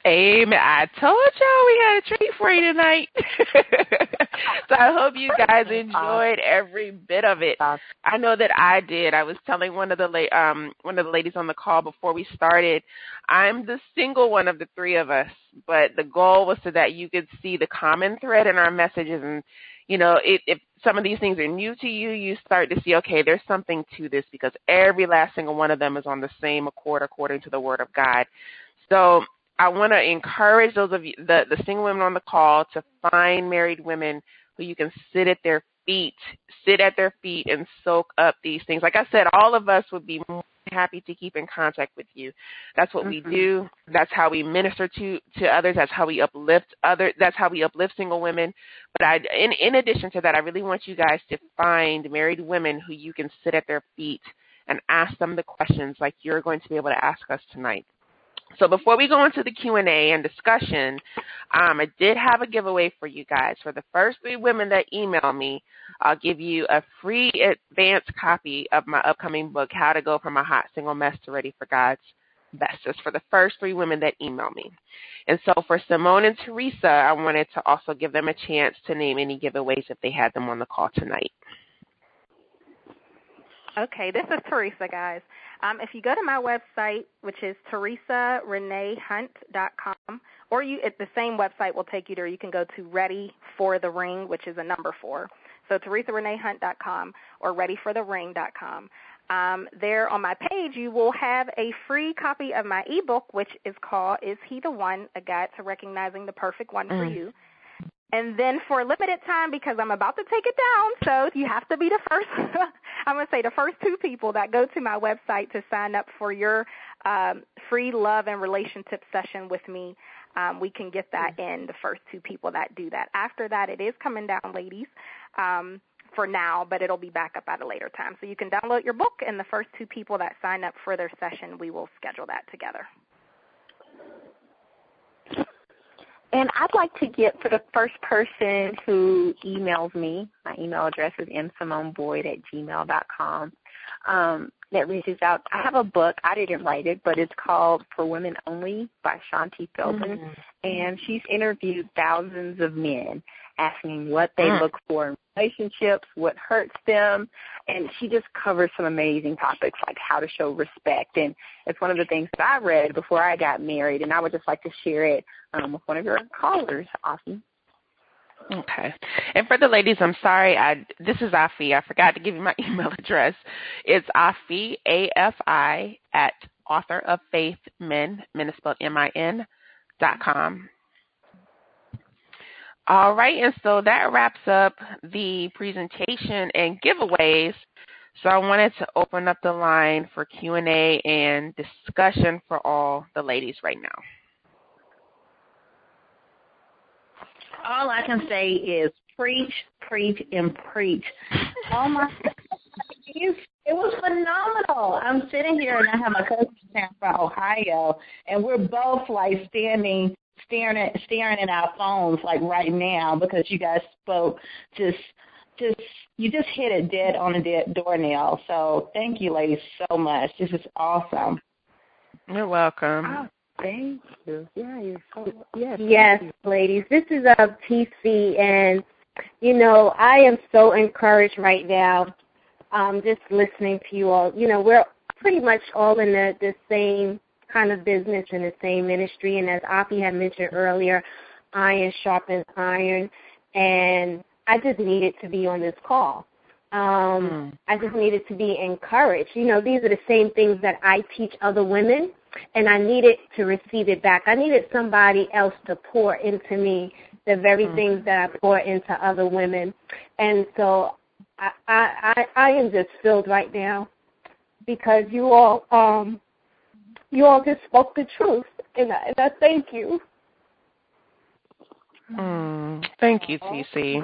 Amen. I told y'all we had a treat for you tonight. So I hope you guys enjoyed every bit of it. I know that I did. I was telling one of the la- um one of the ladies on the call before we started, I'm the single one of the three of us, but the goal was so that you could see the common thread in our messages. And, you know, it, if some of these things are new to you, you start to see, okay, there's something to this because every last single one of them is on the same accord according to the Word of God. So I want to encourage those of you, the, the single women on the call, to find married women who you can sit at their feet, sit at their feet and soak up these things. Like I said, all of us would be more happy to keep in contact with you. That's what mm-hmm. we do. That's how we minister to, to others. That's how we uplift others. That's how we uplift single women. But I, in, in addition to that, I really want you guys to find married women who you can sit at their feet and ask them the questions like you're going to be able to ask us tonight. So before we go into the Q and A and discussion, um, I did have a giveaway for you guys. For the first three women that email me, I'll give you a free advanced copy of my upcoming book, How to Go From a Hot Single Mess to Ready for God's Best. Just for the first three women that email me. And so for Simone and Teresa, I wanted to also give them a chance to name any giveaways if they had them on the call tonight. Okay, this is Teresa, guys. Um, if you go to my website, which is teresa renee hunt dot com, or you, it, the same website will take you there. You can go to Ready for the Ring, which is a number four. So teresa renee hunt dot com or ready for the ring dot com. Um, there on my page, you will have a free copy of my ebook, which is called Is He the One? A Guide to Recognizing the Perfect One mm. for You. And then for a limited time, because I'm about to take it down, so you have to be the first, I'm going to say the first two people that go to my website to sign up for your um, free love and relationship session with me. Um, we can get that in, the first two people that do that. After that, it is coming down, ladies, um, for now, but it'll be back up at a later time. So you can download your book, and the first two people that sign up for their session, we will schedule that together. And I'd like to get, for the first person who emails me, my email address is m simone boyd at gmail dot com, um, that reaches out. I have a book. I didn't write it, but it's called For Women Only by Shanti Philbin. Mm-hmm. And she's interviewed thousands of men asking what they mm. look for in relationships, what hurts them. And she just covers some amazing topics like how to show respect. And it's one of the things that I read before I got married, and I would just like to share it um, with one of your callers, Afi. Okay. And for the ladies, I'm sorry, I this is Afi. I forgot to give you my email address. It's Afi, A F I, at author of faith men, men is spelled M I N, dot com. All right, and so that wraps up the presentation and giveaways. So I wanted to open up the line for Q and A and discussion for all the ladies right now. All I can say is preach, preach, and preach. Oh, my God. It was phenomenal. I'm sitting here, and I have my cousin from Ohio, and we're both, like, standing, staring at, staring at our phones, like, right now, because you guys spoke just, just, you just hit it dead on a dead doornail. So thank you, ladies, so much. This is awesome. You're welcome. Oh. Thank you. Yeah, you're so, yes. Yes, ladies. This is uh, T C, and, you know, I am so encouraged right now um, just listening to you all. You know, we're pretty much all in the, the same kind of business and the same ministry, and as Afi had mentioned earlier, iron sharpens iron, and I just needed to be on this call. Um, mm. I just needed to be encouraged. You know, these are the same things that I teach other women, and I needed to receive it back. I needed somebody else to pour into me the very mm. things that I pour into other women. And so I, I, I, I am just filled right now because you all um, you all just spoke the truth, and I, and I thank you. Mm. Thank you, T C.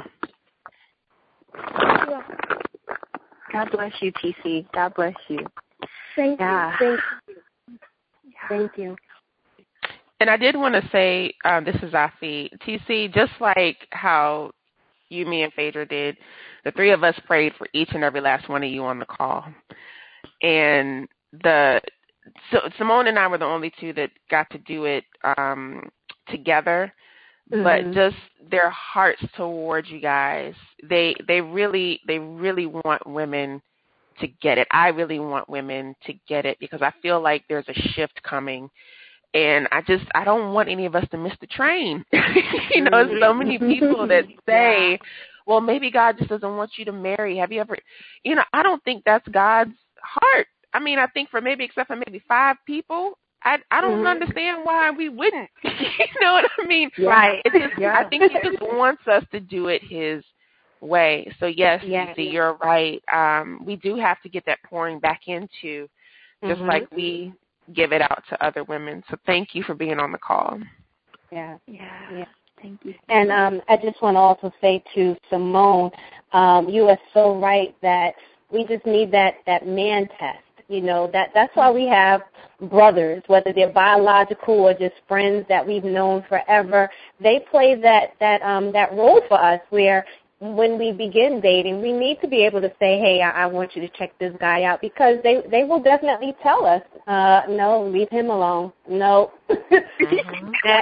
God bless you, T C. God bless you. Thank yeah. you. Thank you. Thank you. And I did want to say, um, this is Afi. T C, just like how you, me, and Phaedra did, the three of us prayed for each and every last one of you on the call. And the so Simone and I were the only two that got to do it um, together. Mm-hmm. But just their hearts towards you guys, they they really they really want women to get it. I really want women to get it because I feel like there's a shift coming. And I just, I don't want any of us to miss the train. you know, there's so many people that say, yeah. well, maybe God just doesn't want you to marry. Have you ever, you know, I don't think that's God's heart. I mean, I think for maybe, except for maybe five people, I I don't mm-hmm. understand why we wouldn't. you know what I mean? Right. It's just, yeah. I think He just wants us to do it His way. So, yes, yeah. Cece, you're right. Um, we do have to get that pouring back into, just mm-hmm. like we give it out to other women. So thank you for being on the call. Yeah, yeah, yeah. Thank you. And um, I just want to also say to Simone, um, you are so right that we just need that, that man test. You know, that that's why we have brothers, whether they're biological or just friends that we've known forever. They play that that um, that role for us where when we begin dating, we need to be able to say, hey, I, I want you to check this guy out, because they, they will definitely tell us, uh, no, leave him alone. No. Mm-hmm. that,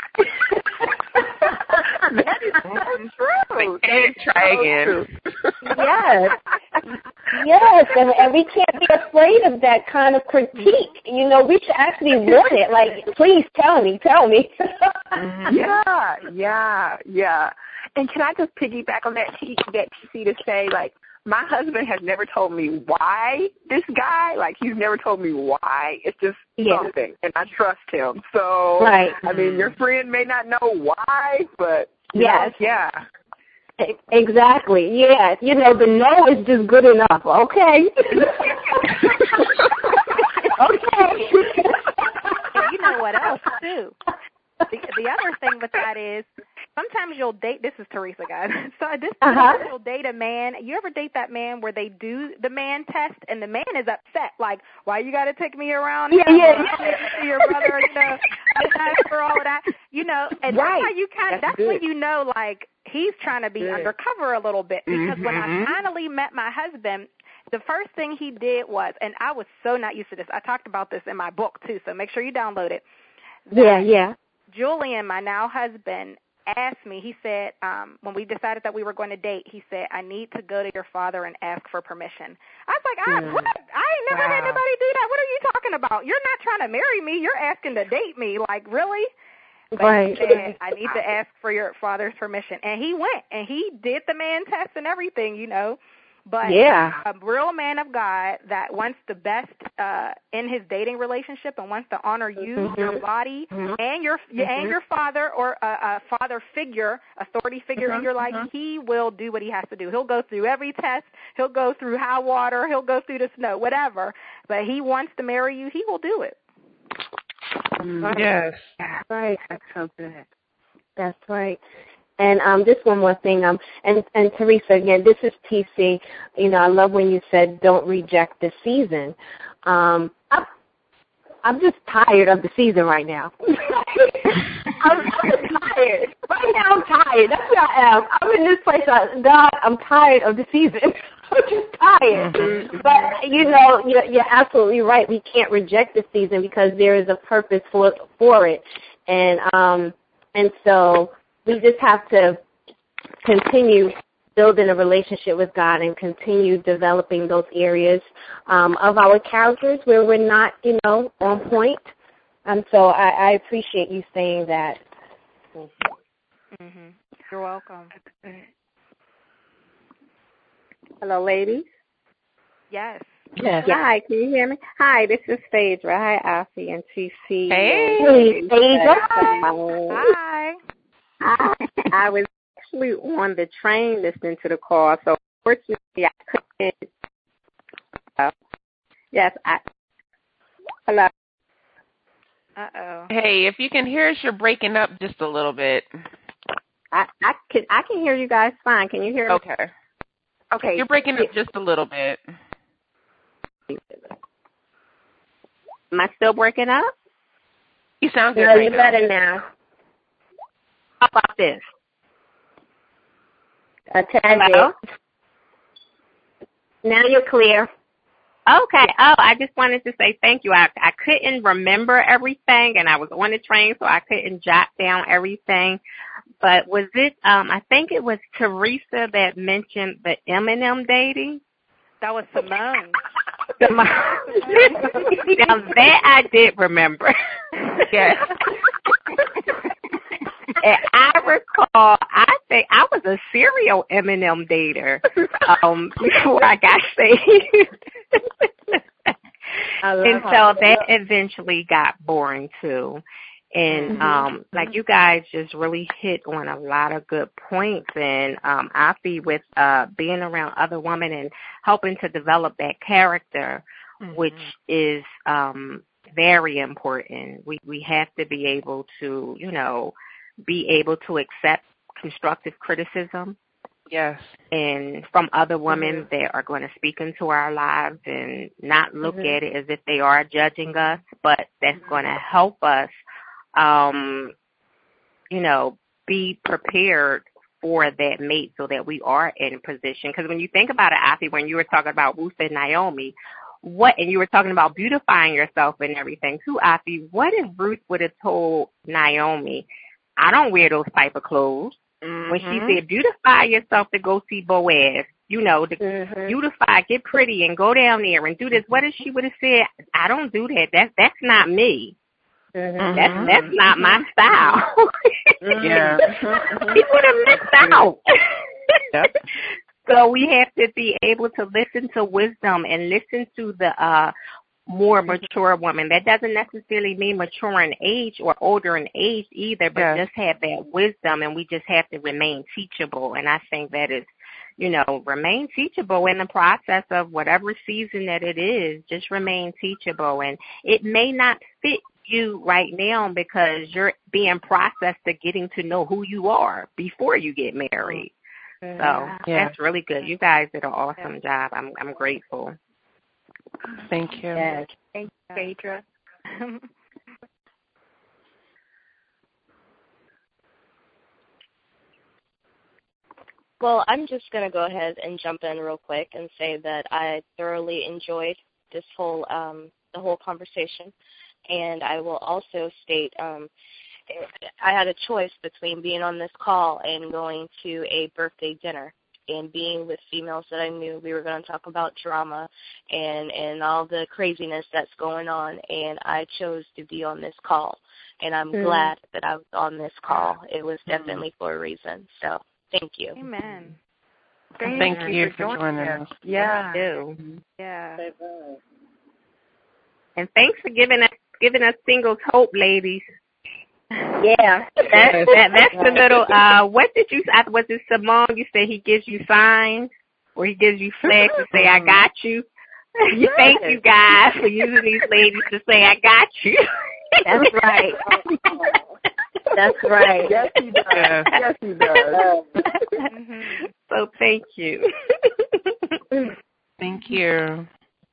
that is so true. And try again. Yes. Yes, and, and we can't be afraid of that kind of critique. You know, we should actually want it. Like, please tell me, tell me. yeah, yeah, yeah. And can I just piggyback on that, T, that T C to say, like, my husband has never told me why this guy, like, he's never told me why. It's just yeah. something, and I trust him. So, right. I mean, your friend may not know why, but, yes. know, yeah. Exactly, yeah. You know, the no is just good enough, okay? okay. And you know what else, too? The, the other thing with that is, sometimes you'll date, this is Teresa, guys. So this uh-huh. you'll date a man. You ever date that man where they do the man test and the man is upset, like, why you got to take me around? Yeah, yeah, yeah. See your brother, you know, for all of that, you know. And right. that's how you kind of, that's, that's when you know, like, he's trying to be good. undercover a little bit. Because mm-hmm. when I finally met my husband, the first thing he did was, and I was so not used to this. I talked about this in my book too, so make sure you download it. Yeah, yeah. Julian, my now husband, asked me, he said, um, when we decided that we were going to date, he said, I need to go to your father and ask for permission. I was like, I, mm. what? I ain't never wow. had nobody do that. What are you talking about? You're not trying to marry me. You're asking to date me. Like, really? But right. he said, I need to ask for your father's permission. And he went, and he did the man test and everything, you know. But yeah. a real man of God that wants the best uh, in his dating relationship and wants to honor you, mm-hmm. your body, mm-hmm. and your mm-hmm. and your father or a, a father figure, authority figure mm-hmm. in your life, mm-hmm. he will do what he has to do. He'll go through every test. He'll go through high water. He'll go through the snow, whatever. But he wants to marry you. He will do it. Mm-hmm. Yes. That's right. That's so good. That's right. And um, just one more thing, um, and, and Teresa, again, this is T C. You know, I love when you said don't reject the season. Um, I'm, I'm just tired of the season right now. I'm, I'm tired. Right now I'm tired. That's where I am. I'm in this place. I, God, I'm tired of the season. I'm just tired. Mm-hmm. But, you know, you're, you're absolutely right. We can't reject the season because there is a purpose for for it. And um, and so we just have to continue building a relationship with God and continue developing those areas um, of our characters where we're not, you know, on point. And so I, I appreciate you saying that. Mm-hmm. You're welcome. Hello, ladies. Yes. Yes. Hi, can you hear me? Hi, this is Phaedra. Hi, Alfie and T C. Hey, hey Phaedra. Hi. I, I was actually on the train listening to the call, so fortunately I couldn't. Uh, yes, I. Hello. Uh oh. Hey, if you can hear us, you're breaking up just a little bit. I I can I can hear you guys fine. Can you hear me? Okay. Okay. You're breaking up just a little bit. Am I still breaking up? You sound good. No, right you're now. better now. How about this? A tad bit. Now you're clear. Okay. Oh, I just wanted to say thank you. I I couldn't remember everything, and I was on the train, so I couldn't jot down everything. But was it? Um, I think it was Teresa that mentioned the Eminem dating. That was Simone. Simone. Now that I did remember. Yes. And I recall, I think I was a serial Eminem dater um, before I got saved. And so that eventually got boring too. And Mm-hmm. um, like you guys just really hit on a lot of good points. And um, I feel with uh, being around other women and helping to develop that character, mm-hmm. which is um, very important. We we have to be able to, you know, be able to accept constructive criticism. Yes. And from other women mm-hmm. that are going to speak into our lives and not look mm-hmm. at it as if they are judging us, but that's mm-hmm. going to help us, um, you know, be prepared for that mate so that we are in position. Because when you think about it, Afi, when you were talking about Ruth and Naomi, what, and you were talking about beautifying yourself and everything too, Afi, what if Ruth would have told Naomi, I don't wear those type of clothes? Mm-hmm. When she said, beautify yourself to go see Boaz, you know, to mm-hmm. beautify, get pretty and go down there and do this. What if she would have said, I don't do that. That's, that's not me. Mm-hmm. That's, that's not my style. Yeah. She would have missed out. Yep. So we have to be able to listen to wisdom and listen to the, uh, more mature woman. That doesn't necessarily mean mature in age or older in age either, but yes. just have that wisdom, and we just have to remain teachable. And I think that is, you know, remain teachable in the process of whatever season that it is. Just remain teachable. And it may not fit you right now because you're being processed to getting to know who you are before you get married. Mm-hmm. So yeah. That's really good. You guys did an awesome job. I'm I'm grateful. Thank you. Yes. Thank you, Phaedra. Well, I'm just going to go ahead and jump in real quick and say that I thoroughly enjoyed this whole um, the whole conversation, and I will also state um, I had a choice between being on this call and going to a birthday dinner. And being with females that I knew, we were going to talk about drama and, and all the craziness that's going on, and I chose to be on this call. And I'm mm. glad that I was on this call. It was definitely mm. for a reason. So thank you. Amen. Thank, thank you, you for joining us. us. Yeah. Yeah. And thanks for giving us giving us singles hope, ladies. Yeah, that's that, that's the little. Uh, what did you? Was it Simone? You said he gives you signs, or he gives you flags to say, "I got you." Yes. Thank you guys for using these ladies to say, "I got you." That's right. That's right. Yes, he does. Yes, he does. So thank you. Thank you.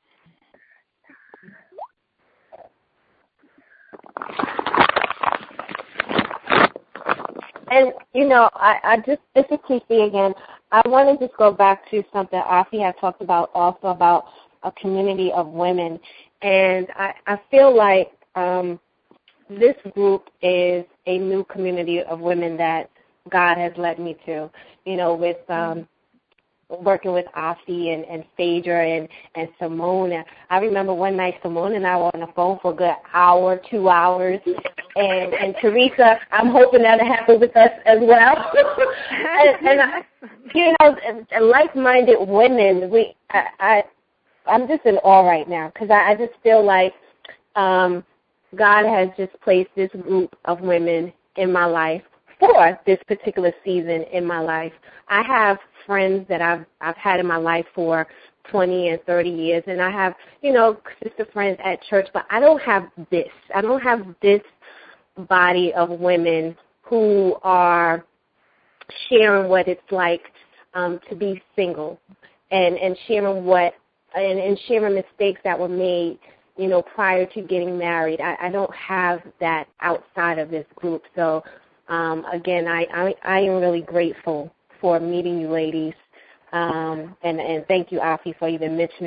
And, you know, I, I just, this is T C again. I want to just go back to something Afi had talked about also about a community of women. And I, I feel like um, this group is a new community of women that God has led me to, you know, with um, working with Afi and, and Phaedra and, and Simone. I remember one night Simone and I were on the phone for a good hour, two hours. And, and Teresa, I'm hoping that'll happen with us as well. and, and I, you know, like-minded women, we, I, I, I'm just in awe right now because I, I just feel like um, God has just placed this group of women in my life for this particular season in my life. I have friends that I've I've had in my life for twenty and thirty years, and I have, you know, sister friends at church, but I don't have this. I don't have this body of women who are sharing what it's like um, to be single and, and sharing what and, and sharing mistakes that were made, you know, prior to getting married. I, I don't have that outside of this group. So, um, again, I, I, I am really grateful for meeting you ladies, um, and, and thank you, Afi, for even mentioning,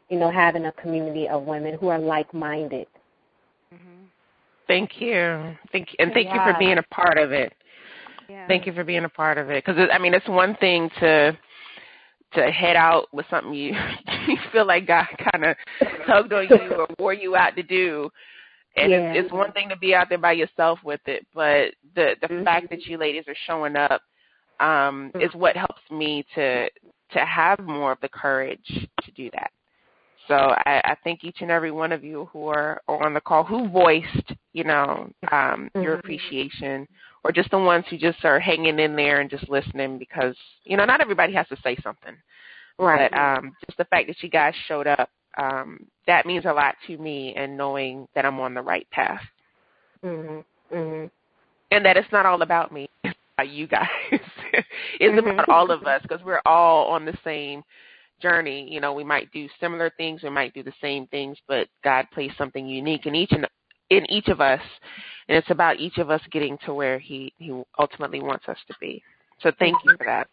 you know, having a community of women who are like-minded. Mm-hmm. Thank you. Thank you. And thank yeah. you for being a part of it. Yeah. Thank you for being a part of it. Because, I mean, it's one thing to to head out with something you, you feel like God kind of tugged on you or wore you out to do. And yeah. it's, it's one thing to be out there by yourself with it, but the, the mm-hmm. fact that you ladies are showing up um, is what helps me to to have more of the courage to do that. So I, I thank each and every one of you who are, are on the call who voiced, you know, um, mm-hmm. your appreciation, or just the ones who just are hanging in there and just listening because, you know, not everybody has to say something. Right. But um, just the fact that you guys showed up, um, that means a lot to me, and knowing that I'm on the right path. Mm-hmm. Mm-hmm. And that it's not all about me. It's about you guys. It's mm-hmm. about all of us, because we're all on the same journey. You know, we might do similar things, we might do the same things, but God placed something unique in each and in each of us, and it's about each of us getting to where He He ultimately wants us to be. So thank you for that.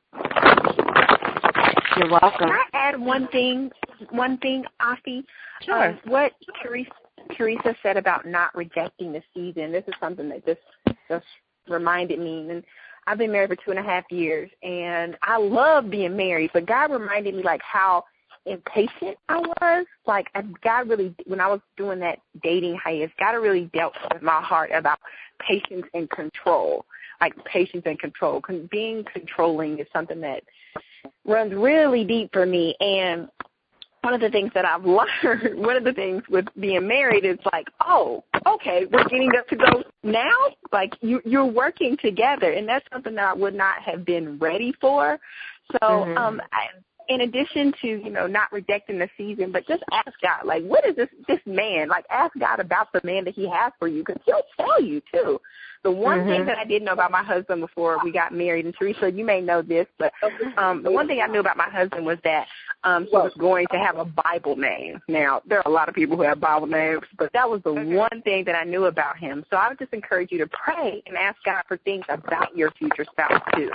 You're welcome. Can I add one thing? One thing, Afi. Sure. Um, what Teresa, Teresa said about not rejecting the season. This is something that just just reminded me. And I've been married for two and a half years, and I love being married. But God reminded me like how impatient I was. Like God really, when I was doing that dating hiatus, God really dealt with my heart about patience and control. Like patience and control. Being controlling is something that runs really deep for me. And one of the things that I've learned, one of the things with being married is like, oh, okay, we're getting up to go now? Like you, you're working together, and that's something that I would not have been ready for. So mm-hmm. um, I, in addition to, you know, not rejecting the season, but just ask God, like, what is this this man? Like, ask God about the man that he has for you, because he'll tell you, too. The one mm-hmm. thing that I didn't know about my husband before we got married, and Teresa, you may know this, but um, the one thing I knew about my husband was that um, he was going to have a Bible name. Now, there are a lot of people who have Bible names, but that was the okay. one thing that I knew about him. So I would just encourage you to pray and ask God for things about your future spouse, too.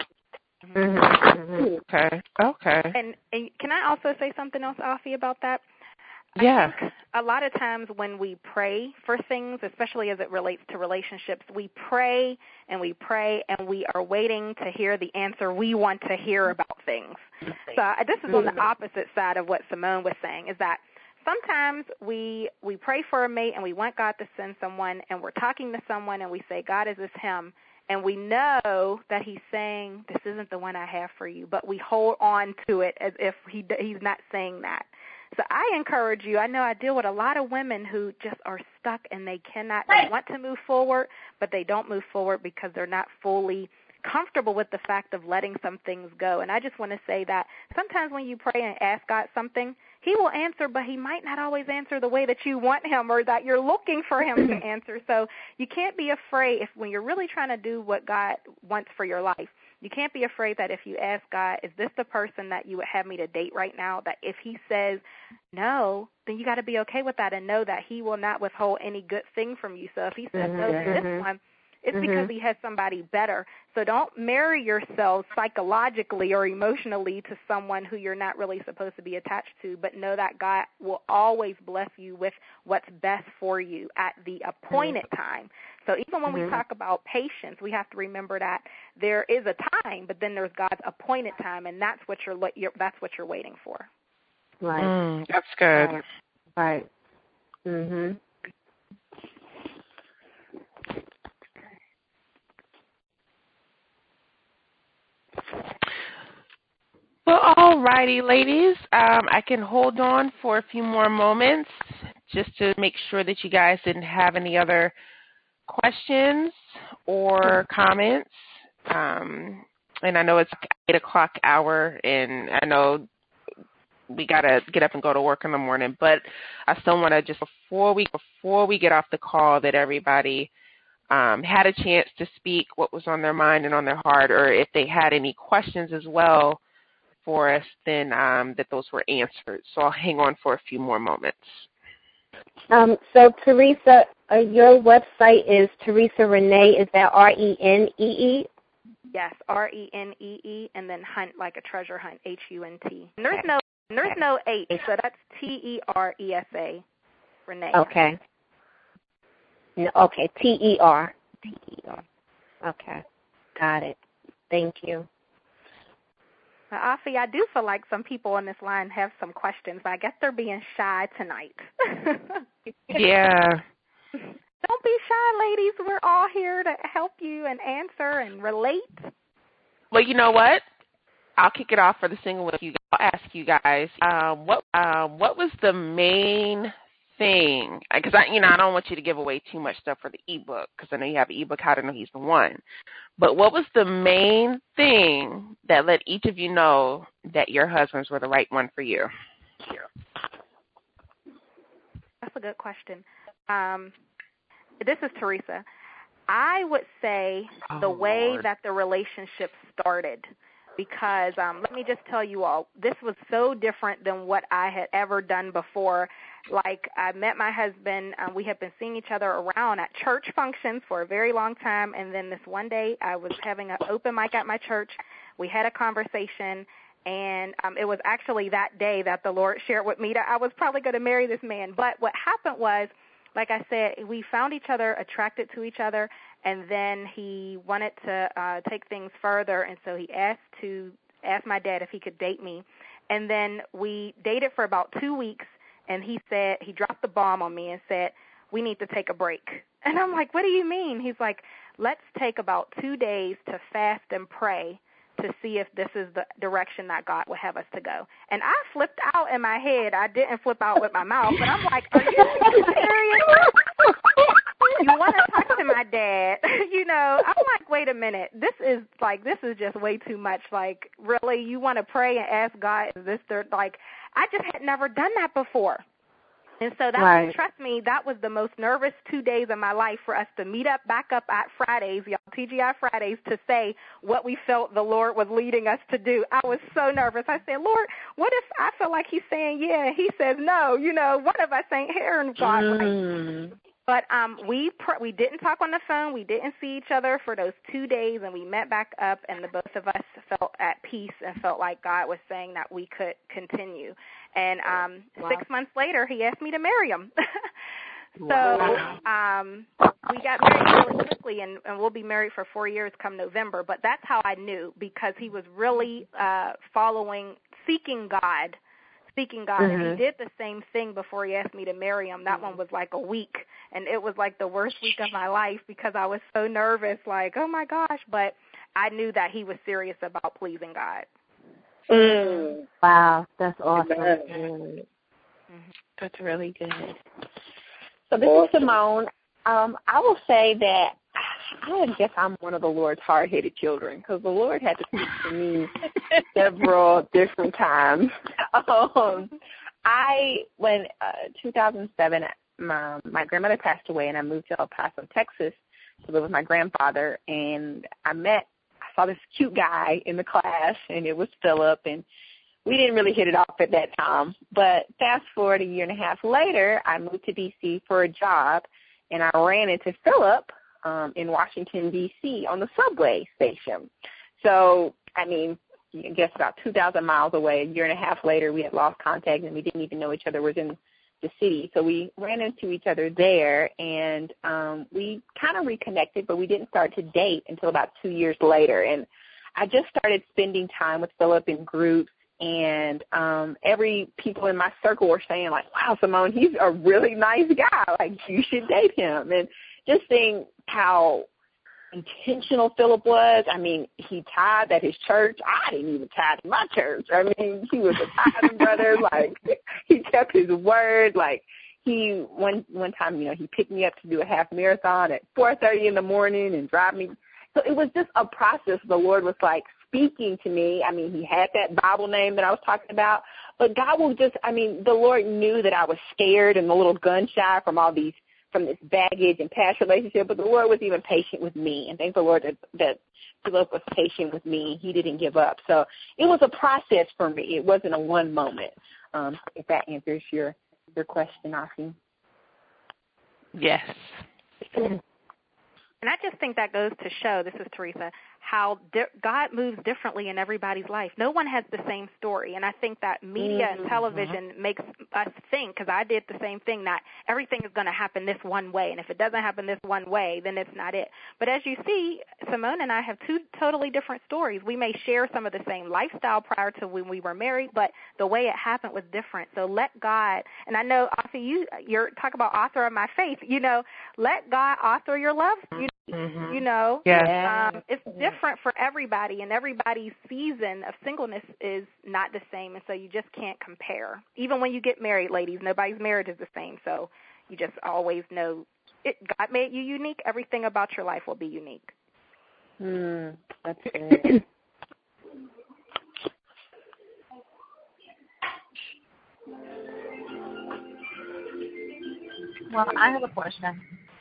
Mm-hmm. Okay. Okay. And, and can I also say something else, Afi, about that? Yeah. I think a lot of times when we pray for things, especially as it relates to relationships, we pray and we pray and we are waiting to hear the answer we want to hear about things. So uh, this is on the opposite side of what Simone was saying, is that sometimes we we pray for a mate and we want God to send someone, and we're talking to someone and we say, God, is this him? And we know that he's saying, this isn't the one I have for you, but we hold on to it as if he he's not saying that. So I encourage you, I know I deal with a lot of women who just are stuck and they cannot, they want to move forward, but they don't move forward because they're not fully comfortable with the fact of letting some things go. And I just want to say that sometimes when you pray and ask God something, he will answer, but he might not always answer the way that you want him or that you're looking for him to answer. So you can't be afraid if when you're really trying to do what God wants for your life. You can't be afraid that if you ask God, is this the person that you would have me to date right now, that if he says no, then you got to be okay with that and know that he will not withhold any good thing from you. So if he says mm-hmm. no to this one, it's mm-hmm. because he has somebody better. So don't marry yourself psychologically or emotionally to someone who you're not really supposed to be attached to, but know that God will always bless you with what's best for you at the appointed mm-hmm. time. So even when mm-hmm. we talk about patience, we have to remember that there is a time, but then there's God's appointed time, and that's what you're, you're that's what you're waiting for. Right. Mm, that's good. Right. Right. Mhm. Well, all righty, ladies. Um, I can hold on for a few more moments just to make sure that you guys didn't have any other questions or comments. Um, and I know it's eight o'clock hour, and I know we got to get up and go to work in the morning, but I still want to just, before we before we get off the call, that everybody um, had a chance to speak what was on their mind and on their heart, or if they had any questions as well for us, then um, that those were answered. So I'll hang on for a few more moments. Um, so, Teresa, uh, your website is Teresa Renee. Is that R E N E E? Yes, R E N E E, and then hunt like a treasure hunt, H U N T. And there's no, and there's no H, so that's T E R E S A, Renee. Okay. No, okay, T E R. T E R. Okay, got it. Thank you. Now, Afi, I do feel like some people on this line have some questions, but I guess they're being shy tonight. Yeah. Don't be shy, ladies. We're all here to help you and answer and relate. Well, you know what? I'll kick it off for the single with you. I'll ask you guys, um, what um, what was the main thing? Because I, you know, I don't want you to give away too much stuff for the ebook, because I know you have an ebook, How to Know He's the One. But what was the main thing that let each of you know that your husbands were the right one for you? That's a good question. Um, this is Teresa. I would say Oh, the way Lord. that the relationship started, because um, let me just tell you all, this was so different than what I had ever done before. Like, I met my husband. Um, we had been seeing each other around at church functions for a very long time, and then this one day I was having an open mic at my church. We had a conversation, and um, it was actually that day that the Lord shared with me that I was probably going to marry this man. But what happened was, like I said, we found each other attracted to each other, and then he wanted to uh, take things further, and so he asked to ask my dad if he could date me. And then we dated for about two weeks, and he said, he dropped the bomb on me and said, we need to take a break. And I'm like, what do you mean? He's like, let's take about two days to fast and pray to see if this is the direction that God would have us to go. And I flipped out in my head. I didn't flip out with my mouth, but I'm like, are you serious? You want to talk to my dad? You know, I'm like, wait a minute. This is like, this is just way too much. Like, really, you want to pray and ask God, is this the, like, I just had never done that before. And so that, Right. was, trust me, that was the most nervous two days of my life for us to meet up back up at Fridays, y'all, T G I Fridays, to say what we felt the Lord was leading us to do. I was so nervous. I said, Lord, what if I feel like he's saying yeah, and he says no? You know, one of us ain't hearing God Mm. right. But um, we pr- we didn't talk on the phone. We didn't see each other for those two days, and we met back up, and the both of us felt at peace and felt like God was saying that we could continue. And um, Wow. six months later, he asked me to marry him. So Wow. um, we got married really quickly, and, and we'll be married for four years come November. But that's how I knew, because he was really uh, following, seeking God, seeking God. Mm-hmm. And he did the same thing before he asked me to marry him. That one was like a week, and it was like the worst week of my life because I was so nervous, like, oh, my gosh. But I knew that he was serious about pleasing God. Mm. Wow, that's awesome. Amen. That's really good. So this is Simone. Um, I will say that I guess I'm one of the Lord's hard-headed children, because the Lord had to speak to me several different times. Um, I, when uh, two thousand seven, my, my grandmother passed away, and I moved to El Paso, Texas, to live with my grandfather, and I met, I saw this cute guy in the class, and it was Philip, and we didn't really hit it off at that time. But fast forward a year and a half later, I moved to D C for a job, and I ran into Philip um, in Washington, D C on the subway station. So, I mean, I guess about two thousand miles away, a year and a half later, we had lost contact, and we didn't even know each other was in the city. So we ran into each other there, and um, we kind of reconnected, but we didn't start to date until about two years later. And I just started spending time with Philip in groups, and um, every people in my circle were saying, like, wow, Simone, he's a really nice guy. Like, you should date him. And just seeing how intentional Philip was. I mean, he tithed at his church. I didn't even tithe in my church. I mean, he was a tithing brother. Like, he kept his word. Like, he, one one time, you know, he picked me up to do a half marathon at four thirty in the morning and drive me. So it was just a process. The Lord was, like, speaking to me. I mean, he had that Bible name that I was talking about. But God will just, I mean, the Lord knew that I was scared and a little gun shy from all these, from this baggage and past relationship, but the Lord was even patient with me. And thank the Lord that, that Philip was patient with me. He didn't give up. So it was a process for me. It wasn't a one moment. Um, if that answers your, your question, Afi. Yes. And I just think that goes to show, this is Teresa, how di- God moves differently in everybody's life. No one has the same story, and I think that media mm-hmm. and television makes us think, because I did the same thing, that everything is going to happen this one way, and if it doesn't happen this one way, then it's not it. But as you see, Simone and I have two totally different stories. We may share some of the same lifestyle prior to when we were married, but the way it happened was different. So let God, and I know, Afi, you, you're talk about author of my faith, you know, let God author your love. You, mm-hmm. you know, yeah. um, it's different for everybody, and everybody's season of singleness is not the same, and so you just can't compare. Even when you get married, ladies, nobody's marriage is the same, so you just always know it, God made you unique. Everything about your life will be unique. Mm, that's good. Well, I have a question.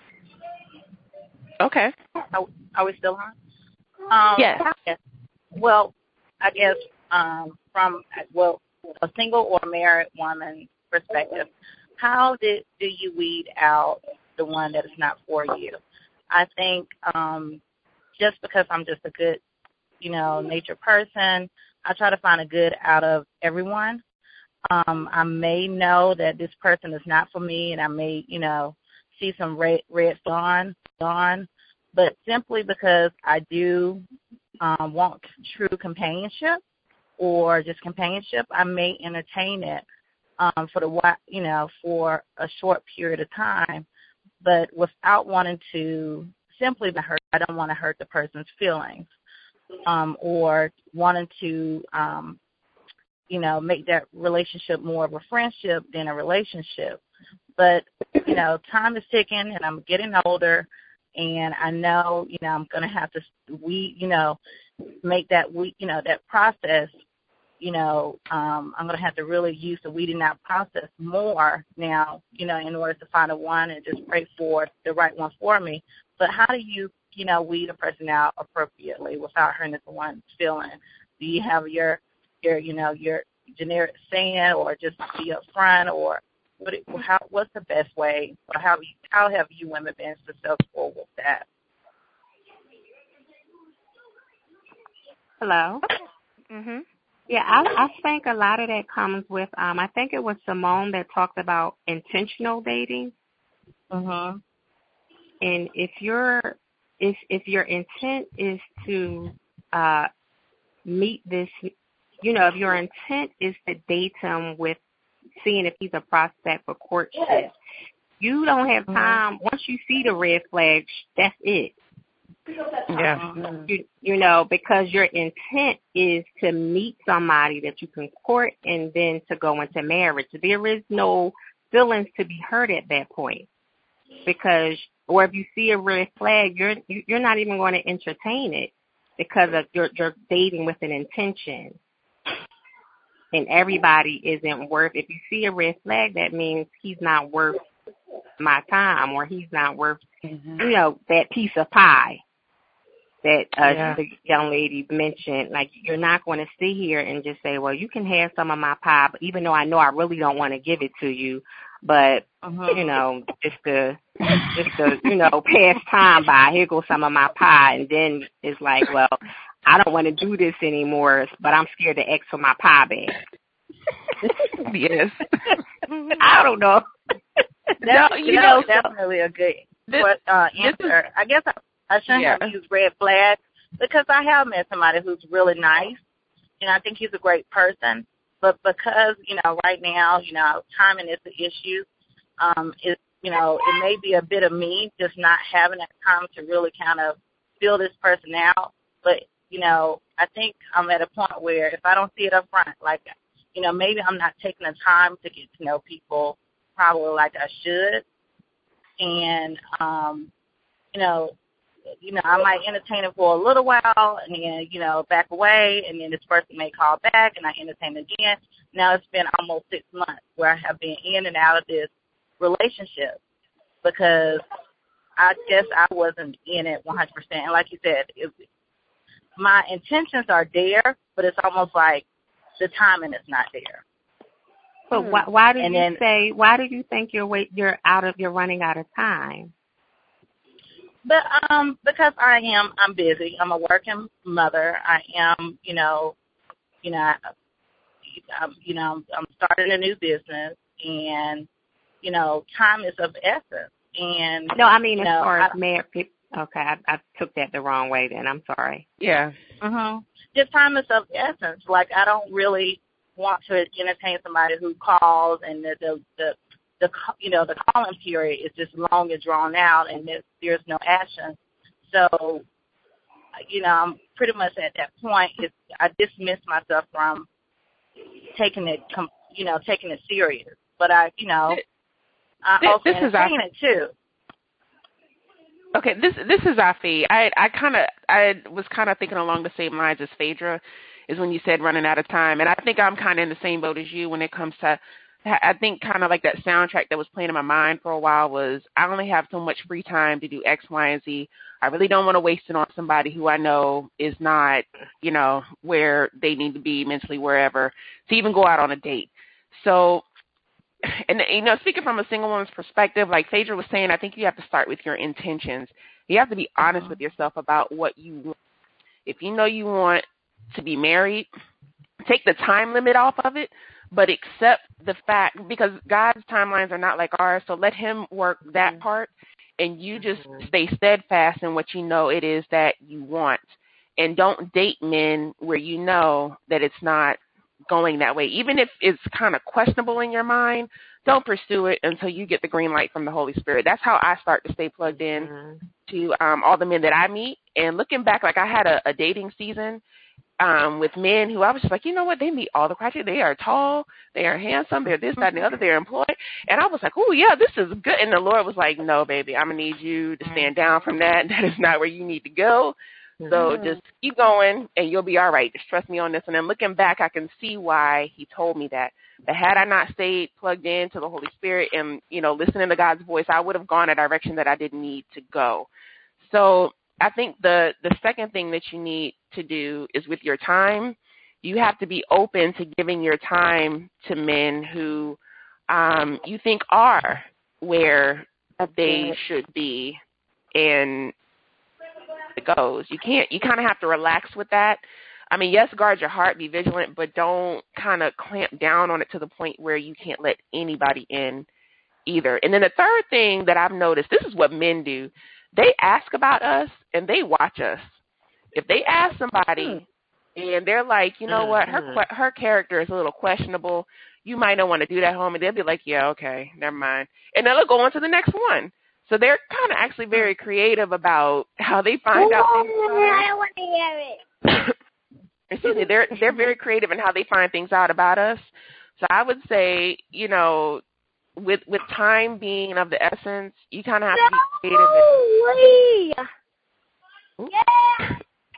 Okay. Are, are we still on? Um, yes. yes. Well, I guess um, from well a single or married woman perspective, how did do you weed out the one that is not for you? I think um, just because I'm just a good, you know, nature person, I try to find a good out of everyone. Um, I may know that this person is not for me, and I may, you know, see some red red dawn dawn. But simply because I do um, want true companionship or just companionship, I may entertain it um, for the you know for a short period of time, but without wanting to simply hurt. I don't want to hurt the person's feelings um, or wanting to um, you know make that relationship more of a friendship than a relationship. But you know, time is ticking, and I'm getting older. And I know, you know, I'm going to have to, we, you know, make that, we, you know, that process, you know, um, I'm going to have to really use the weeding out process more now, you know, in order to find a one and just pray for the right one for me. But how do you, you know, weed a person out appropriately without hurting someone's feeling? Do you have your, your, you know, your generic saying, or just be upfront, or What, how, what's the best way, or how, how have you women been successful with that? Hello? Mm-hmm. Yeah, I, I think a lot of that comes with, um, I think it was Simone that talked about intentional dating. Mm-hmm. And if your if if your intent is to uh, meet this, you know, if your intent is to date him with seeing if he's a prospect for courtship, you don't have time. Once you see the red flags, that's it. Yeah. You, you know, because your intent is to meet somebody that you can court and then to go into marriage. There is no feelings to be hurt at that point, because, or if you see a red flag, you're you're not even going to entertain it because of you're, you're dating with an intention. And everybody isn't worth, if you see a red flag, that means he's not worth my time, or he's not worth, mm-hmm. you know, that piece of pie that uh, yeah. the young lady mentioned. Like, you're not going to sit here and just say, well, you can have some of my pie, but even though I know I really don't want to give it to you, but, uh-huh. you know, just to, just to, you know, pass time by, here goes some of my pie. And then it's like, well, I don't want to do this anymore, but I'm scared to ask for my pie back. Yes. I don't know. That's, no, you know, definitely a good uh, answer. I guess I, I shouldn't yeah. have used red flags, because I have met somebody who's really nice, and I think he's a great person. But because, you know, right now, you know, timing is the issue. Um, it, you know, it may be a bit of me just not having that time to really kind of feel this person out. But, you know, I think I'm at a point where if I don't see it up front, like, you know, maybe I'm not taking the time to get to know people probably like I should. And, um, you know, you know, I might entertain it for a little while and then, you know, back away, and then this person may call back and I entertain again. Now it's been almost six months where I have been in and out of this relationship because I guess I wasn't in it one hundred percent. And like you said, it, my intentions are there, but it's almost like the timing is not there. But why, why do and you then, say? Why do you think you're wait? You're out of. You're running out of time. But um, because I am, I'm busy. I'm a working mother. I am, you know, you know, I, I'm, you know, I'm starting a new business, and you know, time is of essence. And no, I mean you as know, far as I, married people. Okay, I, I took that the wrong way. Then I'm sorry. Yeah. Mhm. Just time is of essence. Like I don't really want to entertain somebody who calls and the the the, the you know the calling period is just long and drawn out, and there's, there's no action. So, you know, I'm pretty much at that point. It's, I dismiss myself from taking it, you know, taking it serious. But I, you know, I this, also this entertain is it too. Okay, this this is Afi. I I kind of I was kind of thinking along the same lines as Phaedra, is when you said running out of time, and I think I'm kind of in the same boat as you when it comes to. I think kind of like that soundtrack that was playing in my mind for a while was I only have so much free time to do X, Y, and Z. I really don't want to waste it on somebody who I know is not, you know, where they need to be mentally, wherever, to even go out on a date. So. And, you know, speaking from a single woman's perspective, like Phaedra was saying, I think you have to start with your intentions. You have to be honest with yourself about what you want. If you know you want to be married, take the time limit off of it, but accept the fact, because God's timelines are not like ours, so let him work that part, and you just stay steadfast in what you know it is that you want. And don't date men where you know that it's not going that way. Even if it's kind of questionable in your mind, don't pursue it until you get the green light from the Holy Spirit. That's how I start to stay plugged in mm-hmm. to um, all the men that I meet. And looking back, like I had a, a dating season um, with men who I was just like, you know what, they meet all the criteria. They are tall, they are handsome, they're this, that, and the other, they're employed. And I was like, oh, yeah, this is good. And the Lord was like, no, baby, I'm going to need you to stand down from that. That is not where you need to go. So just keep going, and you'll be all right. Just trust me on this. And then looking back, I can see why he told me that. But had I not stayed plugged in to the Holy Spirit and, you know, listening to God's voice, I would have gone a direction that I didn't need to go. So I think the, the second thing that you need to do is with your time, you have to be open to giving your time to men who um, you think are where they should be, and it goes. You can't, you kind of have to relax with that. I mean, yes, guard your heart, be vigilant, but don't kind of clamp down on it to the point where you can't let anybody in either. And then the third thing that I've noticed, this is what men do. They ask about us and they watch us. If they ask somebody and they're like, you know what, her her character is a little questionable, you might not want to do that, homie. They'll be like, yeah, okay, never mind. And then they'll go on to the next one. So they're kind of actually very creative about how they find out things. I don't want to hear it. Excuse me, they're they're very creative in how they find things out about us. So I would say, you know, with with time being of the essence, you kind of have to be creative. And, yeah.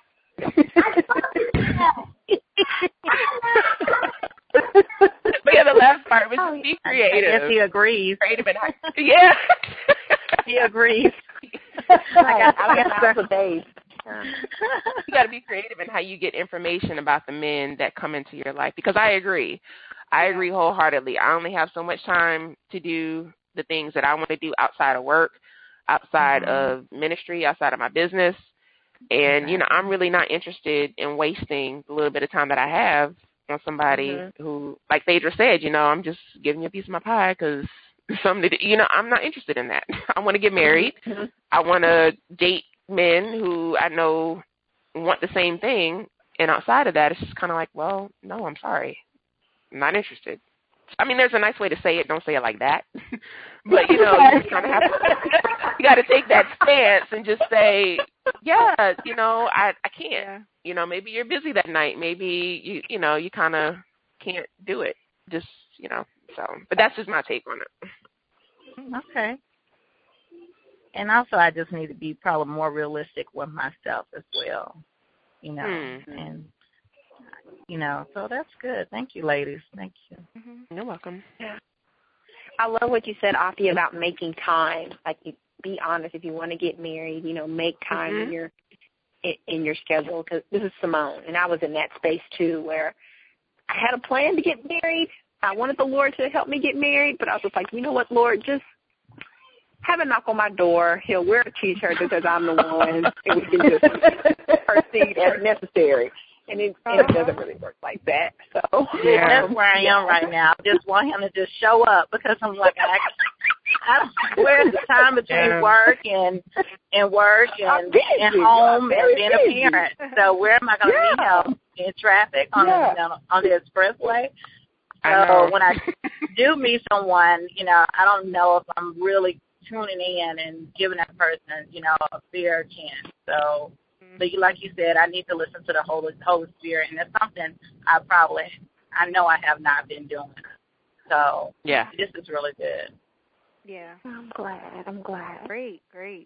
But yeah, the last part was just be creative. I guess he agrees. Creative and how, yeah. He agrees. I got I got for days. You got to be creative in how you get information about the men that come into your life, because I agree. I agree wholeheartedly. I only have so much time to do the things that I want to do outside of work, outside mm-hmm. of ministry, outside of my business. And, you know, I'm really not interested in wasting the little bit of time that I have on somebody mm-hmm. who, like Phaedra said, you know, I'm just giving you a piece of my pie because something to, you know, I'm not interested in that. I want to get married. Mm-hmm. I want to date men who I know want the same thing. And outside of that, it's just kind of like, well, no, I'm sorry. I'm not interested. I mean, there's a nice way to say it. Don't say it like that. But, you know, you just kind of have to, you got to take that stance and just say, yeah, you know, I, I can't. You know, maybe you're busy that night. Maybe, you you know, you kind of can't do it. Just, you know, so. But that's just my take on it. Okay. And also, I just need to be probably more realistic with myself as well, you know, mm-hmm. and, you know, so that's good. Thank you, ladies. Thank you. Mm-hmm. You're welcome. Yeah. I love what you said, Afi, about making time. Like, you, be honest. If you want to get married, you know, make time mm-hmm. in your in, in your schedule. Because this is Simone, and I was in that space too, where I had a plan to get married. I wanted the Lord to help me get married, but I was just like, you know what, Lord, just have a knock on my door. He'll wear a T-shirt that says I'm the one, and we can just proceed as necessary. And it, and it doesn't really work like that. So yeah. That's where I am right now. I just want him to just show up because I'm like, I, I don't, where's the time between yeah. work and and work and, and home and being a parent? So where am I going to yeah. meet him? In traffic on, yeah. the, on the expressway? So when I do meet someone, you know, I don't know if I'm really tuning in and giving that person, you know, a fair chance. So, but like you said, I need to listen to the Holy, Holy Spirit, and that's something I probably, I know I have not been doing. So yeah, this is really good. Yeah. I'm glad. I'm glad. Great, great.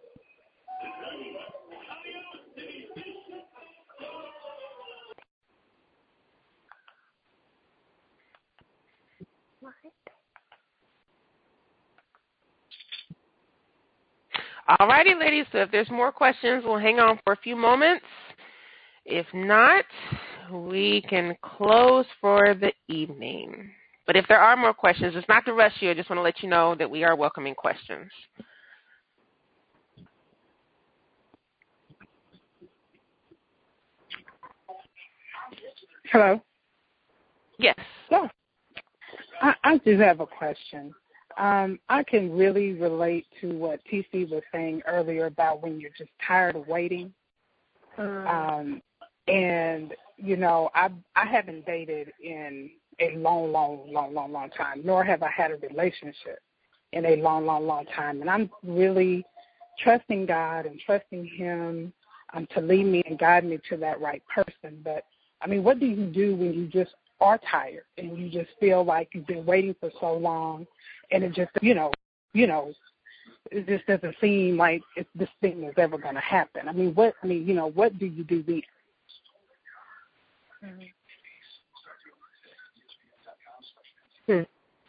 All righty, ladies, so if there's more questions, we'll hang on for a few moments. If not, we can close for the evening. But if there are more questions, it's not to rush you. I just want to let you know that we are welcoming questions. Hello? Yes. Yeah. I, I just have a question. Um, I can really relate to what T C was saying earlier about when you're just tired of waiting. Mm. Um, and, you know, I I haven't dated in a long, long, long, long, long time, nor have I had a relationship in a long, long, long time. And I'm really trusting God and trusting him um, to lead me and guide me to that right person. But, I mean, what do you do when you just are tired and you just feel like you've been waiting for so long and it just, you know, you know, it just doesn't seem like it, this thing is ever going to happen? I mean, what, I mean, you know, what do you do then? Hmm.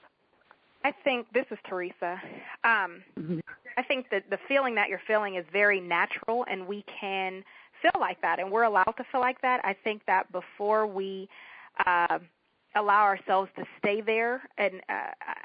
I think, this is Teresa, um, mm-hmm. I think that the feeling that you're feeling is very natural, and we can feel like that, and we're allowed to feel like that. I think that before we uh, allow ourselves to stay there, and uh,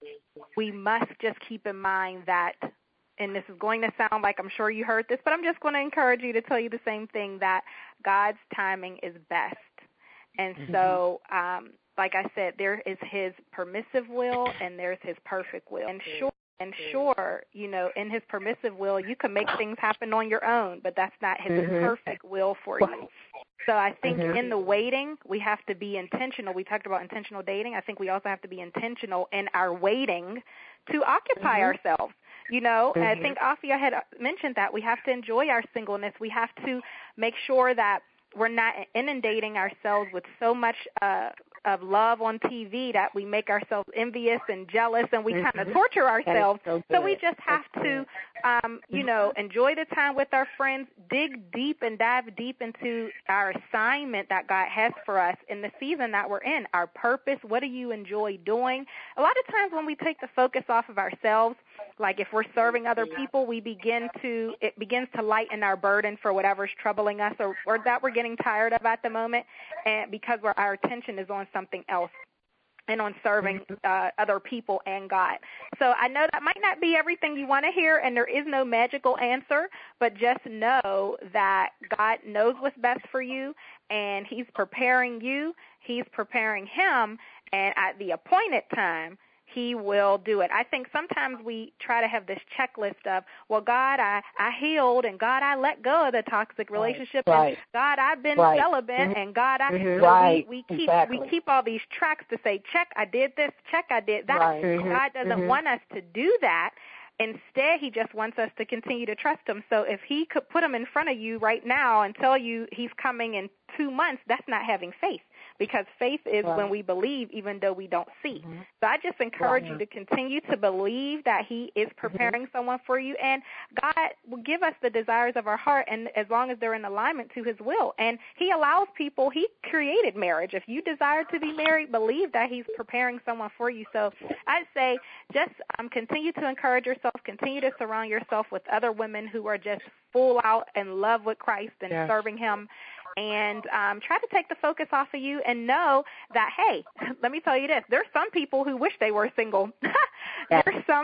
we must just keep in mind that, and this is going to sound like I'm sure you heard this, but I'm just going to encourage you to tell you the same thing, that God's timing is best. And mm-hmm. so, um, like I said, there is his permissive will and there's his perfect will. And sure, and sure, you know, in his permissive will, you can make things happen on your own, but that's not his mm-hmm. perfect will for you. So I think mm-hmm. in the waiting, we have to be intentional. We talked about intentional dating. I think we also have to be intentional in our waiting to occupy mm-hmm. ourselves. You know, mm-hmm. I think Afia had mentioned that we have to enjoy our singleness. We have to make sure that we're not inundating ourselves with so much uh, of love on T V that we make ourselves envious and jealous, and we mm-hmm. kind of torture ourselves. So, so we just have That's to, um, you know, enjoy the time with our friends, dig deep and dive deep into our assignment that God has for us in the season that we're in, our purpose. What do you enjoy doing? A lot of times when we take the focus off of ourselves, like if we're serving other people, we begin to, it begins to lighten our burden for whatever's troubling us or, or that we're getting tired of at the moment, and because we're, our attention is on something else and on serving uh, other people and God. So I know that might not be everything you want to hear, and there is no magical answer, but just know that God knows what's best for you, and he's preparing you, he's preparing him, and at the appointed time, he will do it. I think sometimes we try to have this checklist of, well, God, I, I healed, and God, I let go of the toxic relationship, right. and God, I've been right. celibate, mm-hmm. and God, I mm-hmm. right. we, we keep exactly. we keep all these tracks to say, check, I did this, check, I did that. Right. Mm-hmm. God doesn't mm-hmm. want us to do that. Instead, he just wants us to continue to trust him. So if he could put him in front of you right now and tell you he's coming in two months, that's not having faith. Because faith is right. when we believe even though we don't see. Mm-hmm. So I just encourage right. you to continue to believe that he is preparing mm-hmm. someone for you. And God will give us the desires of our heart, and as long as they're in alignment to his will. And he allows people, he created marriage. If you desire to be married, believe that he's preparing someone for you. So I'd say just um, continue to encourage yourself, continue to surround yourself with other women who are just full out in love with Christ and yes. serving him. And um, try to take the focus off of you and know that, hey, let me tell you this, there's some people who wish they were single. there's some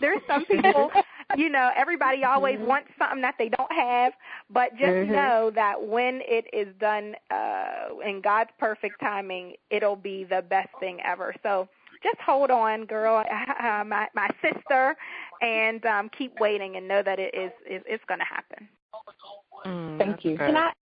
There's some people, you know, everybody always mm-hmm. wants something that they don't have, but just mm-hmm. know that when it is done uh, in God's perfect timing, it'll be the best thing ever. So just hold on, girl, uh, my my sister, and um, keep waiting and know that it is, is it's going to happen. Mm, Thank you. good. Can I?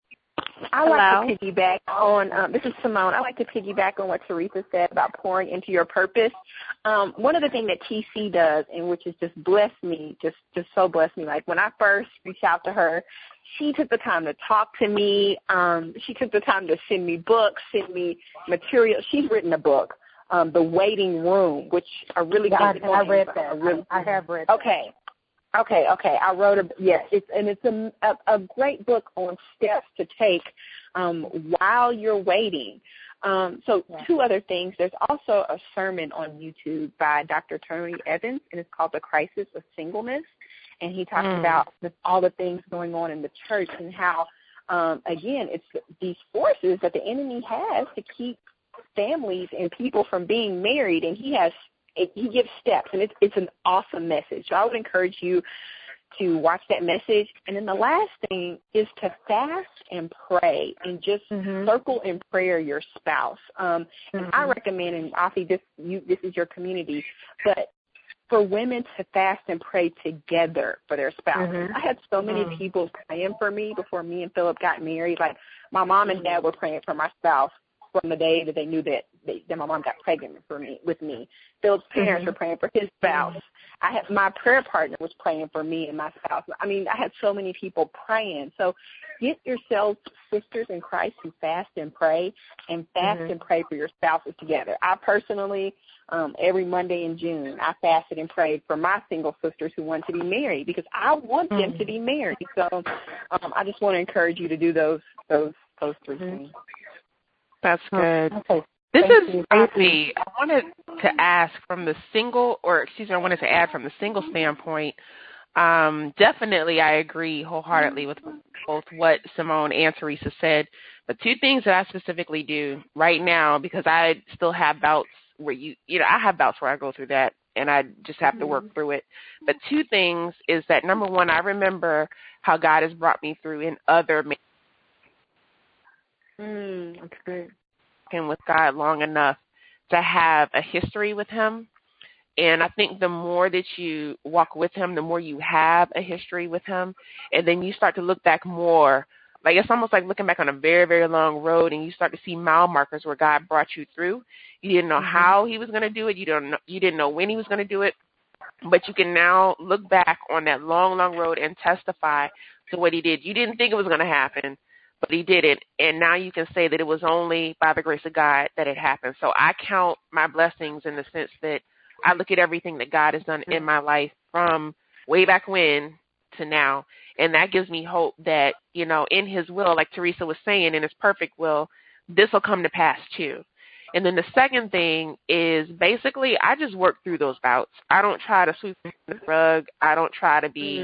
I like to piggyback on, um, this is Simone, I like to piggyback on what Teresa said about pouring into your purpose. Um, one of the things that T C does, and which has just blessed me, just, just so blessed me, like when I first reached out to her, she took the time to talk to me. Um, she took the time to send me books, send me material. She's written a book, um, The Waiting Room, which I really I, think I read that. I, really, I have read that. Okay. Okay, okay. I wrote a yes, it's and it's a, a a great book on steps to take um, while you're waiting. Um, so yeah. two other things. There's also a sermon on YouTube by Doctor Tony Evans, and it's called The Crisis of Singleness, and he talks mm. about the, all the things going on in the church and how, um, again, it's these forces that the enemy has to keep families and people from being married, and he has. It, he gives steps, and it's, it's an awesome message. So I would encourage you to watch that message. And then the last thing is to fast and pray and just mm-hmm. circle in prayer your spouse. Um, and mm-hmm. I recommend, and Afi, this, you, this is your community, but for women to fast and pray together for their spouse. Mm-hmm. I had so many mm-hmm. people praying for me before me and Philip got married. Like my mom and dad were praying for my spouse from the day that they knew that, they, that my mom got pregnant for me with me. Philip's parents mm-hmm. were praying for his spouse. I had my prayer partner was praying for me and my spouse. I mean, I had so many people praying. So get yourselves sisters in Christ who fast and pray, and fast mm-hmm. and pray for your spouses together. I personally, um, every Monday in June, I fasted and prayed for my single sisters who want to be married because I want mm-hmm. them to be married. So um, I just want to encourage you to do those those those three mm-hmm. things. That's good. Okay. This Thank is you. Afi. I wanted to ask from the single, or excuse me, I wanted to add from the single standpoint. Um, definitely, I agree wholeheartedly with both what Simone and Teresa said. But two things that I specifically do right now, because I still have bouts where you, you know, I have bouts where I go through that, and I just have mm-hmm. to work through it. But two things is that, number one, I remember how God has brought me through in other marriages. Mm, that's good. And with God long enough to have a history with him. And I think the more that you walk with him, the more you have a history with him. And then you start to look back more. Like it's almost like looking back on a very, very long road, and you start to see mile markers where God brought you through. You didn't know mm-hmm. how he was going to do it. You don't know, you didn't know when he was going to do it. But you can now look back on that long, long road and testify to what he did. You didn't think it was going to happen, but he did it, and now you can say that it was only by the grace of God that it happened. So I count my blessings in the sense that I look at everything that God has done in my life from way back when to now, and that gives me hope that, you know, in his will, like Teresa was saying, in his perfect will, this will come to pass too. And then the second thing is basically I just work through those bouts. I don't try to sweep the rug. I don't try to be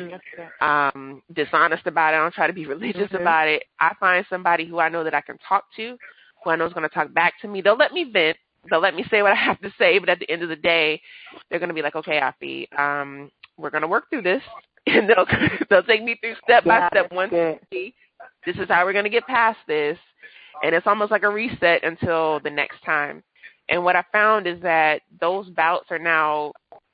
um, dishonest about it. I don't try to be religious mm-hmm. about it. I find somebody who I know that I can talk to, who I know is going to talk back to me. They'll let me vent. They'll let me say what I have to say, but at the end of the day, they're going to be like, okay, Afi, um, we're going to work through this. And they'll, they'll take me through step yeah, by step. One, this is how we're going to get past this. And it's almost like a reset until the next time. And what I found is that those bouts are now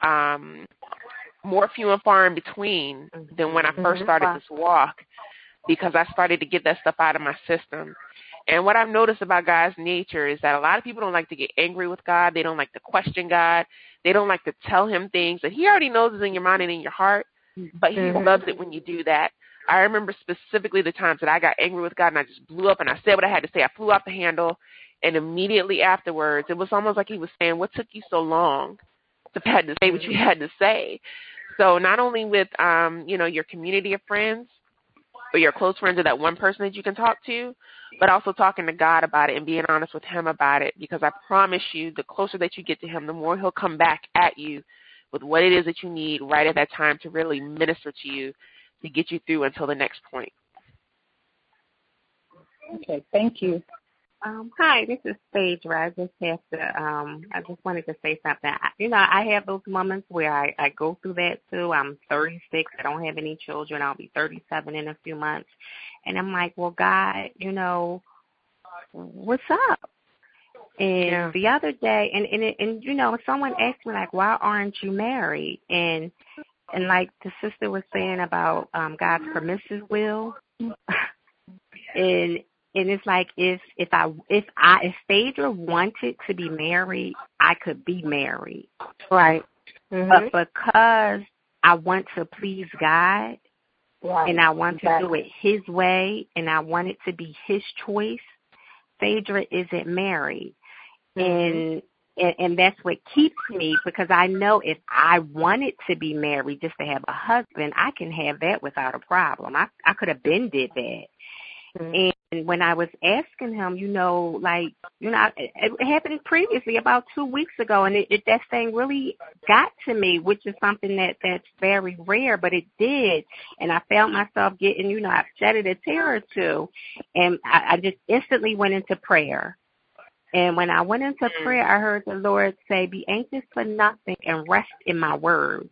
um, more few and far in between than when I first started this walk, because I started to get that stuff out of my system. And what I've noticed about God's nature is that a lot of people don't like to get angry with God. They don't like to question God. They don't like to tell him things that he already knows is in your mind and in your heart, but he mm-hmm. loves it when you do that. I remember specifically the times that I got angry with God and I just blew up and I said what I had to say. I flew off the handle, and immediately afterwards, it was almost like he was saying, what took you so long to, to say what you had to say? So not only with, um, you know, your community of friends or your close friends or that one person that you can talk to, but also talking to God about it and being honest with him about it, because I promise you, the closer that you get to him, the more he'll come back at you with what it is that you need right at that time to really minister to you, to get you through until the next point. Okay, thank you. Um, hi, this is Phaedra. I just have to, um, I just wanted to say something. I, you know, I have those moments where I, I go through that too. I'm thirty-six. I don't have any children. I'll be thirty-seven in a few months. And I'm like, well, God, you know, what's up? And yeah. the other day, and, and, and, you know, someone asked me, like, why aren't you married? And, and like the sister was saying about um, God's permissive will. and And it's like if if I if I if Phaedra wanted to be married, I could be married. Right. Mm-hmm. But because I want to please God, right. and I want exactly. to do it His way, and I want it to be His choice, Phaedra isn't married. Mm-hmm. And, and and that's what keeps me, because I know if I wanted to be married just to have a husband, I can have that without a problem. I I could have been did that. Mm-hmm. And when I was asking him, you know, like, you know, it, it happened previously about two weeks ago, and it, it, that thing really got to me, which is something that, that's very rare, but it did. And I found myself getting, you know, I shedded a tear or two, and I, I just instantly went into prayer. And when I went into prayer, I heard the Lord say, be anxious for nothing and rest in my words.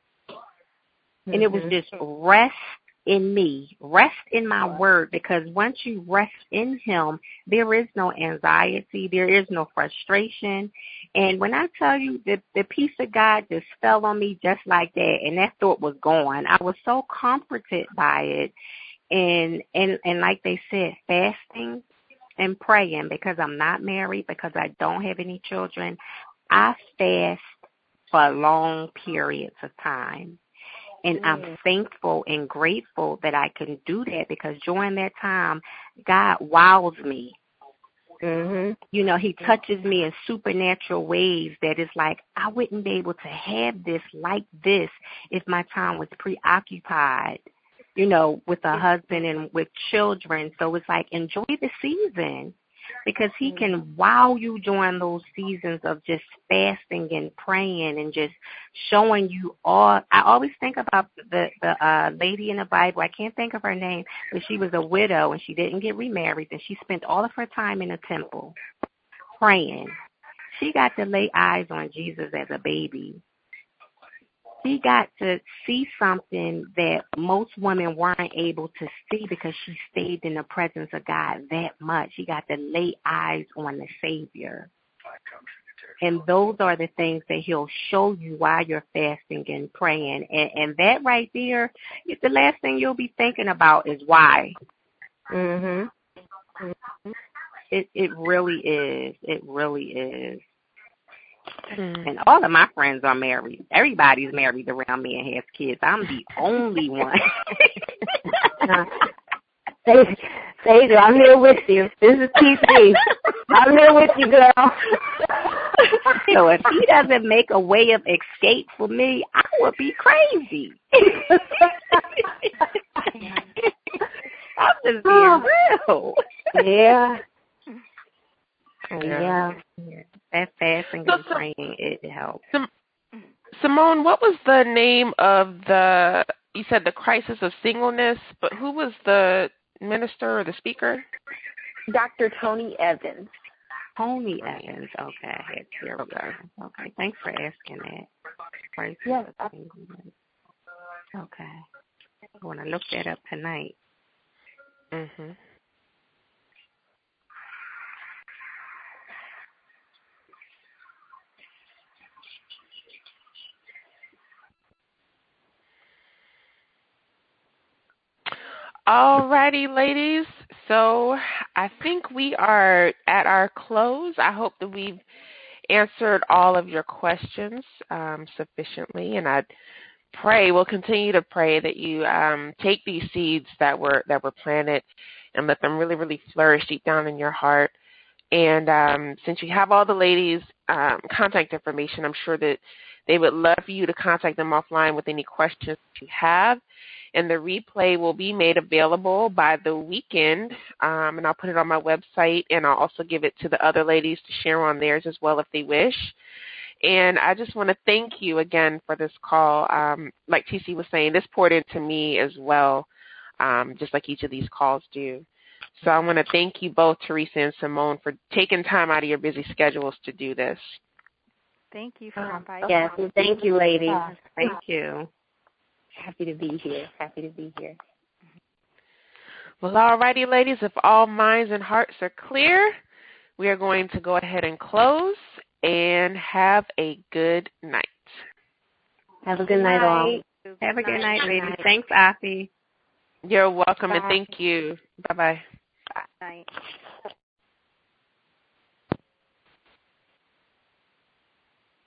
Mm-hmm. And it was just rest in me, rest in my word, because once you rest in Him, there is no anxiety, there is no frustration. And when I tell you that the peace of God just fell on me just like that, and that thought was gone, I was so comforted by it. And and and like they said, fasting and praying, because I'm not married, because I don't have any children, I fast for long periods of time. And mm. I'm thankful and grateful that I can do that, because during that time, God wows me. Mm-hmm. You know, He touches me in supernatural ways that it's like I wouldn't be able to have this like this if my time was preoccupied, you know, with a husband and with children. So it's like, enjoy the season, because He can wow you during those seasons of just fasting and praying and just showing you all. I always think about the the uh, lady in the Bible. I can't think of her name, but she was a widow and she didn't get remarried, and she spent all of her time in a temple praying. She got to lay eyes on Jesus as a baby. She got to see something that most women weren't able to see, because she stayed in the presence of God that much. She got to lay eyes on the Savior. And those are the things that He'll show you while you're fasting and praying. And, and that right there, the last thing you'll be thinking about is why. Mhm. It it really is. It really is. Mm. And all of my friends are married. Everybody's married around me and has kids. I'm the only one. Phaedra, I'm here with you. This is T C. I'm here with you, girl. So if He doesn't make a way of escape for me, I would be crazy. I'm just being real. Yeah. Yeah. yeah. That fasting and so, praying, it helps. Simone, what was the name of the, you said the crisis of singleness, but who was the minister or the speaker? Doctor Tony Evans. Tony Evans, okay. Here we go. Okay, thanks for asking that. Crisis yes. of singleness. Okay. I want to look that up tonight. Mm-hmm. Alrighty, ladies. So I think we are at our close. I hope that we've answered all of your questions um, sufficiently, and I pray, we'll continue to pray that you um, take these seeds that were that were planted and let them really, really flourish deep down in your heart. And um, since you have all the ladies' um, contact information, I'm sure that they would love for you to contact them offline with any questions you have. And the replay will be made available by the weekend, um, and I'll put it on my website, and I'll also give it to the other ladies to share on theirs as well if they wish. And I just want to thank you again for this call. Um, like T C was saying, this poured into me as well, um, just like each of these calls do. So I want to thank you both, Teresa and Simone, for taking time out of your busy schedules to do this. Thank you for inviting Yes, me. thank you, ladies. Thank you. Happy to be here. Happy to be here. Well, all righty, ladies, if all minds and hearts are clear, we are going to go ahead and close and have a good night. Have a good night, all. Have a good night, ladies. Thanks, Afi. You're welcome, Bye. and thank you. Bye-bye. Night.